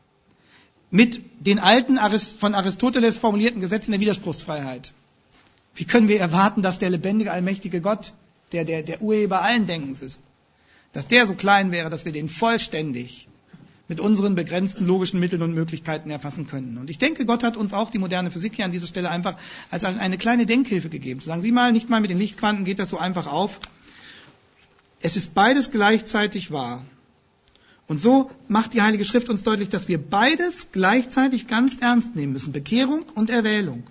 mit den alten von Aristoteles formulierten Gesetzen der Widerspruchsfreiheit, wie können wir erwarten, dass der lebendige, allmächtige Gott, der, der, der Urheber allen Denkens ist, dass der so klein wäre, dass wir den vollständig mit unseren begrenzten logischen Mitteln und Möglichkeiten erfassen können. Und ich denke, Gott hat uns auch die moderne Physik hier an dieser Stelle einfach als eine kleine Denkhilfe gegeben. Zu sagen, sieh mal, nicht mal mit den Lichtquanten geht das so einfach auf. Es ist beides gleichzeitig wahr. Und so macht die Heilige Schrift uns deutlich, dass wir beides gleichzeitig ganz ernst nehmen müssen. Bekehrung und Erwählung.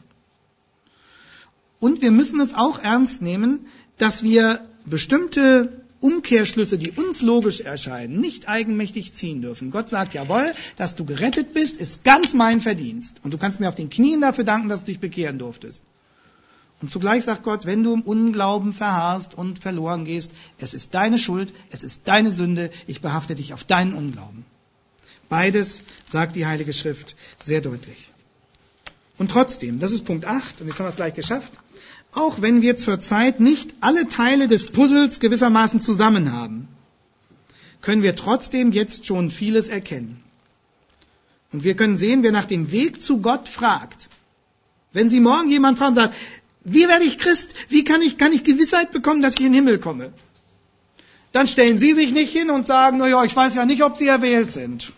Und wir müssen es auch ernst nehmen, dass wir bestimmte Umkehrschlüsse, die uns logisch erscheinen, nicht eigenmächtig ziehen dürfen. Gott sagt, jawohl, dass du gerettet bist, ist ganz mein Verdienst. Und du kannst mir auf den Knien dafür danken, dass du dich bekehren durftest. Und zugleich sagt Gott, wenn du im Unglauben verharrst und verloren gehst, es ist deine Schuld, es ist deine Sünde, ich behafte dich auf deinen Unglauben. Beides sagt die Heilige Schrift sehr deutlich. Und trotzdem, das ist Punkt acht, und jetzt haben wir es gleich geschafft, auch wenn wir zurzeit nicht alle Teile des Puzzles gewissermaßen zusammen haben, können wir trotzdem jetzt schon vieles erkennen. Und wir können sehen, wer nach dem Weg zu Gott fragt. Wenn Sie morgen jemand fragen und sagt, wie werde ich Christ? Wie kann ich, kann ich Gewissheit bekommen, dass ich in den Himmel komme? Dann stellen Sie sich nicht hin und sagen, na ja, ich weiß ja nicht, ob Sie erwählt sind.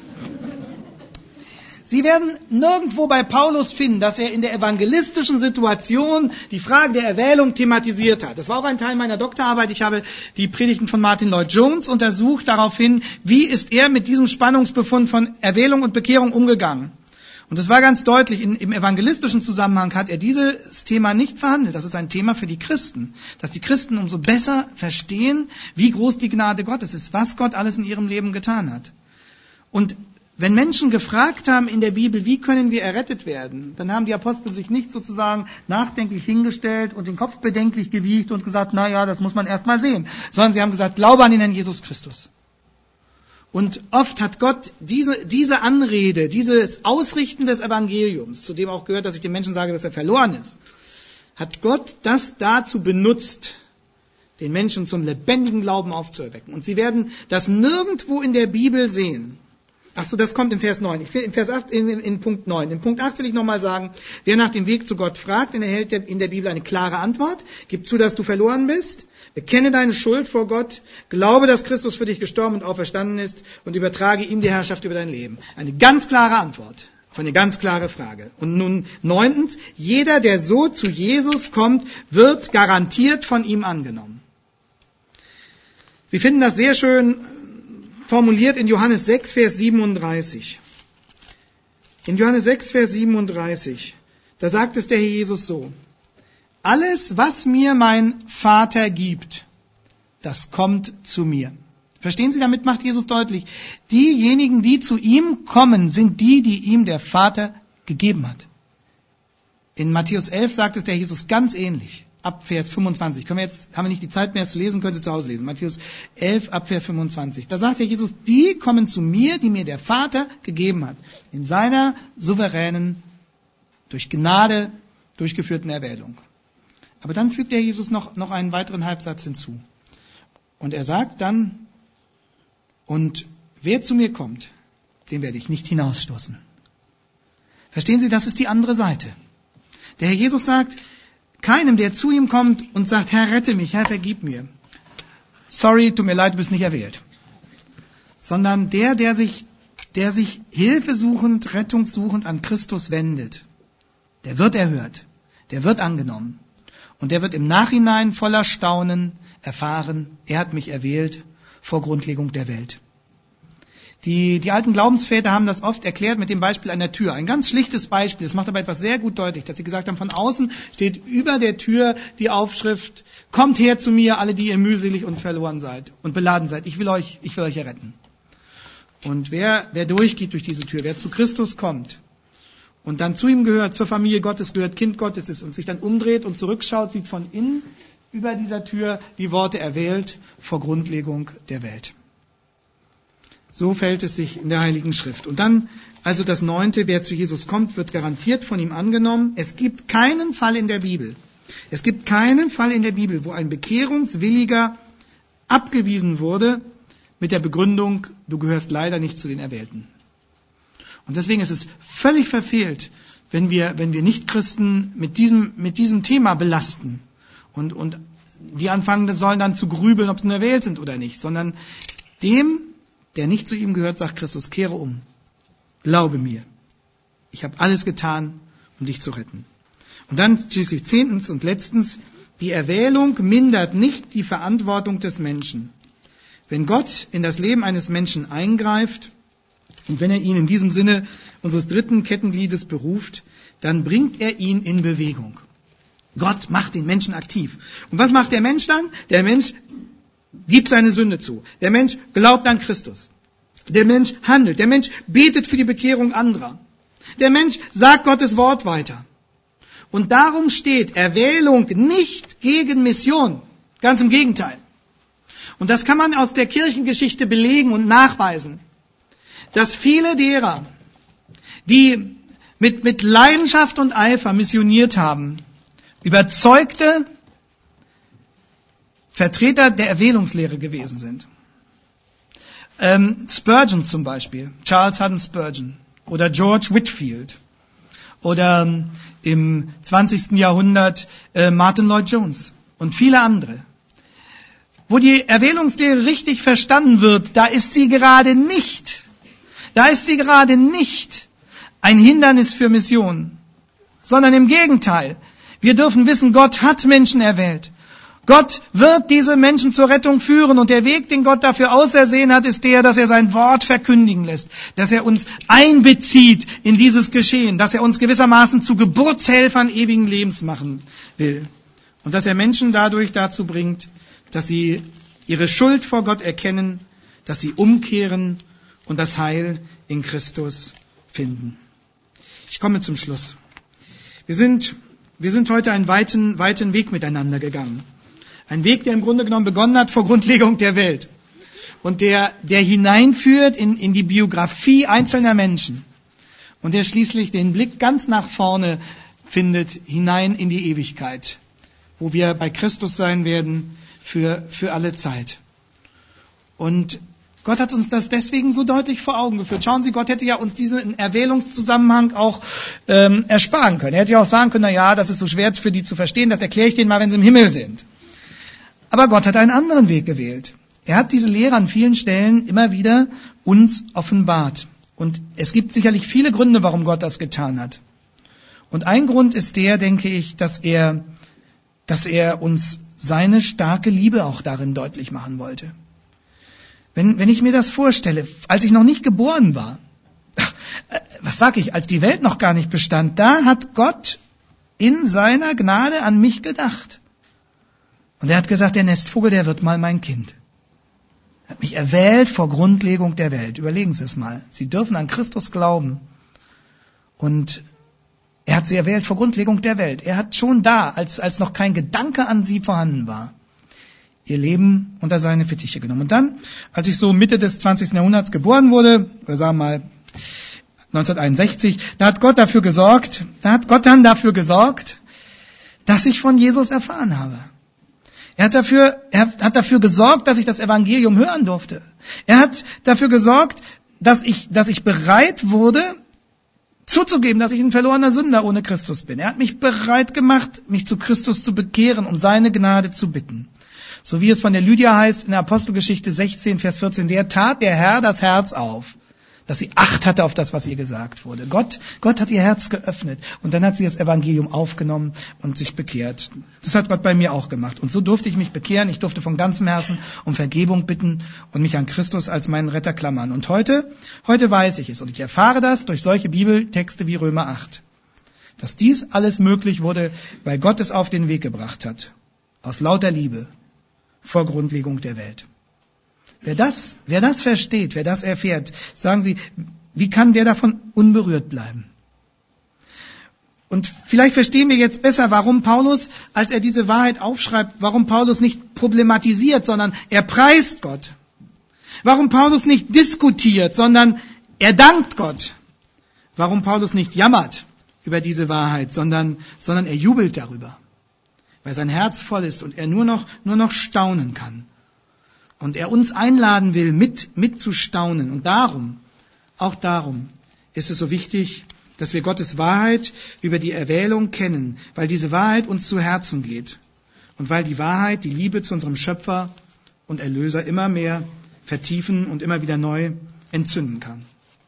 Sie werden nirgendwo bei Paulus finden, dass er in der evangelistischen Situation die Frage der Erwählung thematisiert hat. Das war auch ein Teil meiner Doktorarbeit. Ich habe die Predigten von Martin Lloyd-Jones untersucht, daraufhin, wie ist er mit diesem Spannungsbefund von Erwählung und Bekehrung umgegangen. Und es war ganz deutlich, in, im evangelistischen Zusammenhang hat er dieses Thema nicht verhandelt. Das ist ein Thema für die Christen. Dass die Christen umso besser verstehen, wie groß die Gnade Gottes ist, was Gott alles in ihrem Leben getan hat. Und wenn Menschen gefragt haben in der Bibel, wie können wir errettet werden, dann haben die Apostel sich nicht sozusagen nachdenklich hingestellt und den Kopf bedenklich gewiegt und gesagt, na ja, das muss man erst mal sehen. Sondern sie haben gesagt, glaube an den Herrn Jesus Christus. Und oft hat Gott diese, diese Anrede, dieses Ausrichten des Evangeliums, zu dem auch gehört, dass ich den Menschen sage, dass er verloren ist, hat Gott das dazu benutzt, den Menschen zum lebendigen Glauben aufzuerwecken. Und Sie werden das nirgendwo in der Bibel sehen. Ach so, das kommt in Vers neun. Ich will in Vers acht, in, in, in Punkt neun. In Punkt acht will ich nochmal sagen, wer nach dem Weg zu Gott fragt, den erhält in der Bibel eine klare Antwort. Gib zu, dass du verloren bist. Bekenne deine Schuld vor Gott, glaube, dass Christus für dich gestorben und auferstanden ist und übertrage ihm die Herrschaft über dein Leben. Eine ganz klare Antwort auf eine ganz klare Frage. Und nun neuntens, jeder, der so zu Jesus kommt, wird garantiert von ihm angenommen. Sie finden das sehr schön formuliert in Johannes sechs, Vers siebenunddreißig. In Johannes sechs, Vers siebenunddreißig, da sagt es der Herr Jesus so: Alles, was mir mein Vater gibt, das kommt zu mir. Verstehen Sie, damit macht Jesus deutlich, diejenigen, die zu ihm kommen, sind die, die ihm der Vater gegeben hat. In Matthäus elf sagt es der Jesus ganz ähnlich, ab Vers fünfundzwanzig. Können wir jetzt, haben wir nicht die Zeit mehr, es zu lesen, können Sie zu Hause lesen. Matthäus elf, ab Vers fünfundzwanzig. Da sagt der Jesus, die kommen zu mir, die mir der Vater gegeben hat. In seiner souveränen, durch Gnade durchgeführten Erwählung. Aber dann fügt der Jesus noch, noch einen weiteren Halbsatz hinzu. Und er sagt dann, und wer zu mir kommt, den werde ich nicht hinausstoßen. Verstehen Sie, das ist die andere Seite. Der Herr Jesus sagt, keinem, der zu ihm kommt und sagt, Herr, rette mich, Herr, vergib mir. Sorry, tut mir leid, du bist nicht erwählt. Sondern der, der sich, der sich hilfesuchend, rettungssuchend an Christus wendet, der wird erhört, der wird angenommen. Und der wird im Nachhinein voller Staunen erfahren, er hat mich erwählt vor Grundlegung der Welt. Die, die alten Glaubensväter haben das oft erklärt mit dem Beispiel einer Tür. Ein ganz schlichtes Beispiel. Es macht aber etwas sehr gut deutlich, dass sie gesagt haben, von außen steht über der Tür die Aufschrift, kommt her zu mir, alle, die ihr mühselig und verloren seid und beladen seid. Ich will euch, ich will euch erretten. Und wer, wer durchgeht durch diese Tür, wer zu Christus kommt und dann zu ihm gehört, zur Familie Gottes gehört, Kind Gottes ist und sich dann umdreht und zurückschaut, sieht von innen über dieser Tür die Worte erwählt vor Grundlegung der Welt. So fällt es sich in der Heiligen Schrift. Und dann, also das Neunte, wer zu Jesus kommt, wird garantiert von ihm angenommen. Es gibt keinen Fall in der Bibel, es gibt keinen Fall in der Bibel, wo ein Bekehrungswilliger abgewiesen wurde mit der Begründung, du gehörst leider nicht zu den Erwählten. Und deswegen ist es völlig verfehlt, wenn wir, wenn wir Nichtchristen mit diesem, mit diesem Thema belasten und, und die anfangen sollen dann zu grübeln, ob sie nur erwählt sind oder nicht, sondern dem, der nicht zu ihm gehört, sagt Christus, kehre um. Glaube mir. Ich habe alles getan, um dich zu retten. Und dann schließlich zehntens und letztens, die Erwählung mindert nicht die Verantwortung des Menschen. Wenn Gott in das Leben eines Menschen eingreift und wenn er ihn in diesem Sinne unseres dritten Kettengliedes beruft, dann bringt er ihn in Bewegung. Gott macht den Menschen aktiv. Und was macht der Mensch dann? Der Mensch gibt seine Sünde zu. Der Mensch glaubt an Christus. Der Mensch handelt. Der Mensch betet für die Bekehrung anderer. Der Mensch sagt Gottes Wort weiter. Und darum steht Erwählung nicht gegen Mission. Ganz im Gegenteil. Und das kann man aus der Kirchengeschichte belegen und nachweisen, dass viele derer, die mit, mit Leidenschaft und Eifer missioniert haben, überzeugte Vertreter der Erwählungslehre gewesen sind. Ähm, Spurgeon zum Beispiel, Charles Haddon Spurgeon oder George Whitefield oder ähm, im zwanzigsten Jahrhundert äh, Martin Lloyd Jones und viele andere. Wo die Erwählungslehre richtig verstanden wird, da ist sie gerade nicht, da ist sie gerade nicht ein Hindernis für Mission, sondern im Gegenteil. Wir dürfen wissen, Gott hat Menschen erwählt. Gott wird diese Menschen zur Rettung führen und der Weg, den Gott dafür ausersehen hat, ist der, dass er sein Wort verkündigen lässt, dass er uns einbezieht in dieses Geschehen, dass er uns gewissermaßen zu Geburtshelfern ewigen Lebens machen will und dass er Menschen dadurch dazu bringt, dass sie ihre Schuld vor Gott erkennen, dass sie umkehren und das Heil in Christus finden. Ich komme zum Schluss. Wir sind, wir sind heute einen weiten, weiten Weg miteinander gegangen. Ein Weg, der im Grunde genommen begonnen hat vor Grundlegung der Welt. Und der, der hineinführt in, in die Biografie einzelner Menschen. Und der schließlich den Blick ganz nach vorne findet, hinein in die Ewigkeit. Wo wir bei Christus sein werden für, für alle Zeit. Und Gott hat uns das deswegen so deutlich vor Augen geführt. Schauen Sie, Gott hätte ja uns diesen Erwählungszusammenhang auch ähm, ersparen können. Er hätte ja auch sagen können, na ja, das ist so schwer für die zu verstehen, das erkläre ich denen mal, wenn sie im Himmel sind. Aber Gott hat einen anderen Weg gewählt. Er hat diese Lehre an vielen Stellen immer wieder uns offenbart. Und es gibt sicherlich viele Gründe, warum Gott das getan hat. Und ein Grund ist der, denke ich, dass er, dass er uns seine starke Liebe auch darin deutlich machen wollte. Wenn, wenn ich mir das vorstelle, als ich noch nicht geboren war, was sag ich, als die Welt noch gar nicht bestand, da hat Gott in seiner Gnade an mich gedacht. Und er hat gesagt, der Nestvogel, der wird mal mein Kind. Er hat mich erwählt vor Grundlegung der Welt. Überlegen Sie es mal. Sie dürfen an Christus glauben. Und er hat sie erwählt vor Grundlegung der Welt. Er hat schon da, als, als noch kein Gedanke an sie vorhanden war, ihr Leben unter seine Fittiche genommen. Und dann, als ich so Mitte des zwanzigsten Jahrhunderts geboren wurde, oder sagen wir mal neunzehnhunderteinundsechzig, da hat Gott dafür gesorgt, da hat Gott dann dafür gesorgt, dass ich von Jesus erfahren habe. Er hat dafür, er hat dafür gesorgt, dass ich das Evangelium hören durfte. Er hat dafür gesorgt, dass ich, dass ich bereit wurde, zuzugeben, dass ich ein verlorener Sünder ohne Christus bin. Er hat mich bereit gemacht, mich zu Christus zu bekehren, um seine Gnade zu bitten. So wie es von der Lydia heißt in der Apostelgeschichte sechzehn, Vers vierzehn, der tat der Herr das Herz auf, dass sie Acht hatte auf das, was ihr gesagt wurde. Gott, Gott hat ihr Herz geöffnet und dann hat sie das Evangelium aufgenommen und sich bekehrt. Das hat Gott bei mir auch gemacht. Und so durfte ich mich bekehren. Ich durfte von ganzem Herzen um Vergebung bitten und mich an Christus als meinen Retter klammern. Und heute, heute weiß ich es und ich erfahre das durch solche Bibeltexte wie Römer acht. Dass dies alles möglich wurde, weil Gott es auf den Weg gebracht hat. Aus lauter Liebe vor Grundlegung der Welt. Wer das, wer das versteht, wer das erfährt, sagen Sie, wie kann der davon unberührt bleiben? Und vielleicht verstehen wir jetzt besser, warum Paulus, als er diese Wahrheit aufschreibt, warum Paulus nicht problematisiert, sondern er preist Gott. Warum Paulus nicht diskutiert, sondern er dankt Gott. Warum Paulus nicht jammert über diese Wahrheit, sondern, sondern er jubelt darüber. Weil sein Herz voll ist und er nur noch, nur noch staunen kann. Und er uns einladen will, mit, mit zu staunen. Und darum, auch darum, ist es so wichtig, dass wir Gottes Wahrheit über die Erwählung kennen, weil diese Wahrheit uns zu Herzen geht. Und weil die Wahrheit die Liebe zu unserem Schöpfer und Erlöser immer mehr vertiefen und immer wieder neu entzünden kann.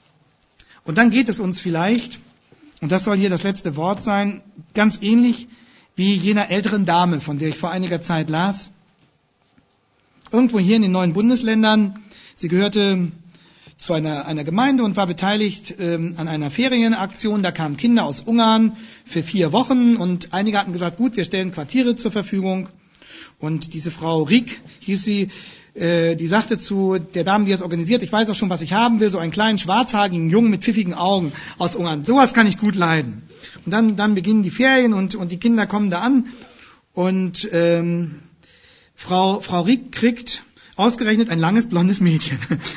Und dann geht es uns vielleicht, und das soll hier das letzte Wort sein, ganz ähnlich wie jener älteren Dame, von der ich vor einiger Zeit las. Irgendwo hier in den neuen Bundesländern. Sie gehörte zu einer, einer Gemeinde und war beteiligt ähm, an einer Ferienaktion. Da kamen Kinder aus Ungarn für vier Wochen und einige hatten gesagt, gut, wir stellen Quartiere zur Verfügung. Und diese Frau Rieck hieß sie, äh, die sagte zu der Dame, die das organisiert, ich weiß auch schon, was ich haben will, so einen kleinen schwarzhaarigen Jungen mit pfiffigen Augen aus Ungarn. Sowas kann ich gut leiden. Und dann, dann beginnen die Ferien und, und die Kinder kommen da an und ähm, Frau, Frau Rieck kriegt ausgerechnet ein langes, blondes Mädchen.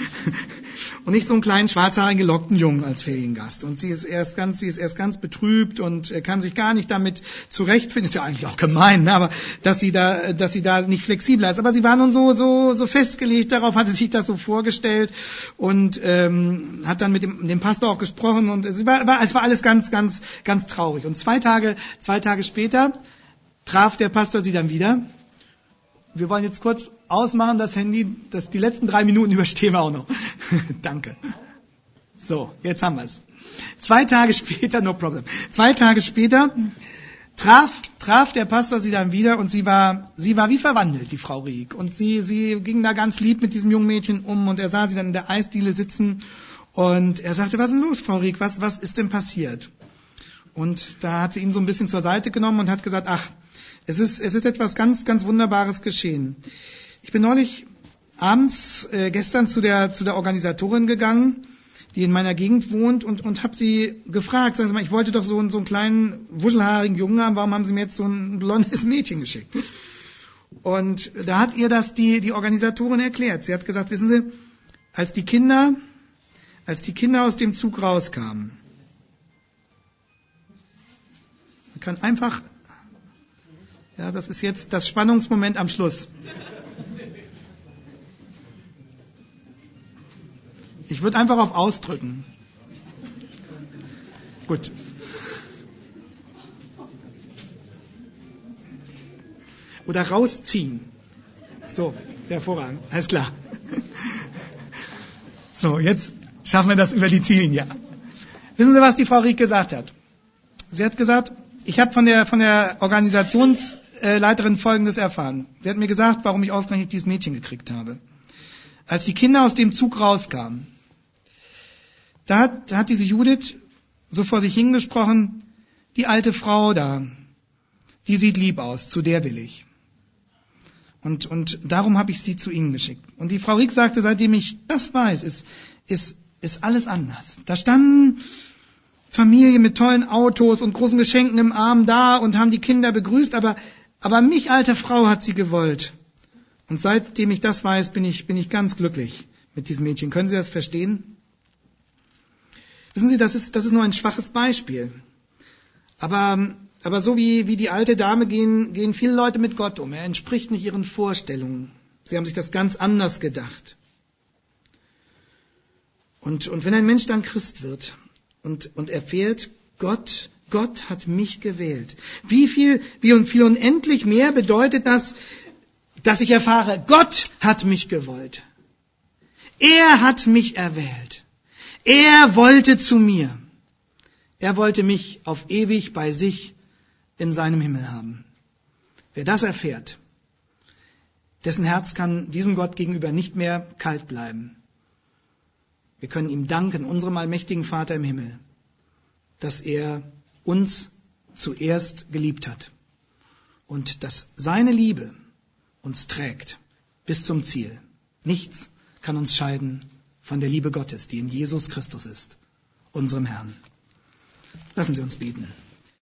Und nicht so einen kleinen, schwarzhaarigen, gelockten Jungen als Feriengast. Und sie ist erst ganz, sie ist erst ganz betrübt und kann sich gar nicht damit zurechtfinden. Ist ja eigentlich auch gemein, ne? Aber dass sie da, dass sie da nicht flexibler ist. Aber sie war nun so, so, so festgelegt darauf, hatte sich das so vorgestellt und ähm, hat dann mit dem, dem Pastor auch gesprochen und es war, war, es war alles ganz, ganz, ganz traurig. Und zwei Tage, zwei Tage später traf der Pastor sie dann wieder. Wir wollen jetzt kurz ausmachen, das Handy, das, die letzten drei Minuten überstehen wir auch noch. Danke. So, jetzt haben wir es. Zwei Tage später, no problem. Zwei Tage später traf, traf der Pastor sie dann wieder und sie war, sie war wie verwandelt, die Frau Rieck. Und sie, sie ging da ganz lieb mit diesem jungen Mädchen um und er sah sie dann in der Eisdiele sitzen und er sagte, was ist denn los, Frau Rieck, was, was ist denn passiert? Und da hat sie ihn so ein bisschen zur Seite genommen und hat gesagt, ach, Es ist, es ist etwas ganz, ganz Wunderbares geschehen. Ich bin neulich abends, äh, gestern zu der, zu der Organisatorin gegangen, die in meiner Gegend wohnt und, und habe sie gefragt, sagen Sie mal, ich wollte doch so, einen, so einen kleinen, wuschelhaarigen Jungen haben, warum haben Sie mir jetzt so ein blondes Mädchen geschickt? Und da hat ihr das die, die Organisatorin erklärt. Sie hat gesagt, wissen Sie, als die Kinder, als die Kinder aus dem Zug rauskamen, man kann einfach, ja, das ist jetzt das Spannungsmoment am Schluss. Ich würde einfach auf Ausdrücken. Gut. Oder rausziehen. So, sehr hervorragend. Alles klar. So, jetzt schaffen wir das über die Ziellinie. Wissen Sie, was die Frau Rieck gesagt hat? Sie hat gesagt, ich habe von der, von der Organisationsleiterin Folgendes erfahren. Sie hat mir gesagt, warum ich ausgerechnet dieses Mädchen gekriegt habe. Als die Kinder aus dem Zug rauskamen, da hat, da hat diese Judith so vor sich hingesprochen, die alte Frau da, die sieht lieb aus, zu der will ich. Und, und darum habe ich sie zu Ihnen geschickt. Und die Frau Rieck sagte, seitdem ich das weiß, ist, ist, ist alles anders. Da standen Familie mit tollen Autos und großen Geschenken im Arm da und haben die Kinder begrüßt, aber, aber mich, alte Frau, hat sie gewollt. Und seitdem ich das weiß, bin ich, bin ich ganz glücklich mit diesem Mädchen. Können Sie das verstehen? Wissen Sie, das ist, das ist nur ein schwaches Beispiel. Aber, aber so wie, wie die alte Dame gehen, gehen viele Leute mit Gott um. Er entspricht nicht ihren Vorstellungen. Sie haben sich das ganz anders gedacht. Und, und wenn ein Mensch dann Christ wird und, und erfährt, Gott, Gott hat mich gewählt. Wie viel, wie viel unendlich mehr bedeutet das, dass ich erfahre, Gott hat mich gewollt. Er hat mich erwählt. Er wollte zu mir. Er wollte mich auf ewig bei sich in seinem Himmel haben. Wer das erfährt, dessen Herz kann diesem Gott gegenüber nicht mehr kalt bleiben. Wir können ihm danken, unserem allmächtigen Vater im Himmel, dass er uns zuerst geliebt hat und dass seine Liebe uns trägt bis zum Ziel. Nichts kann uns scheiden von der Liebe Gottes, die in Jesus Christus ist, unserem Herrn. Lassen Sie uns beten.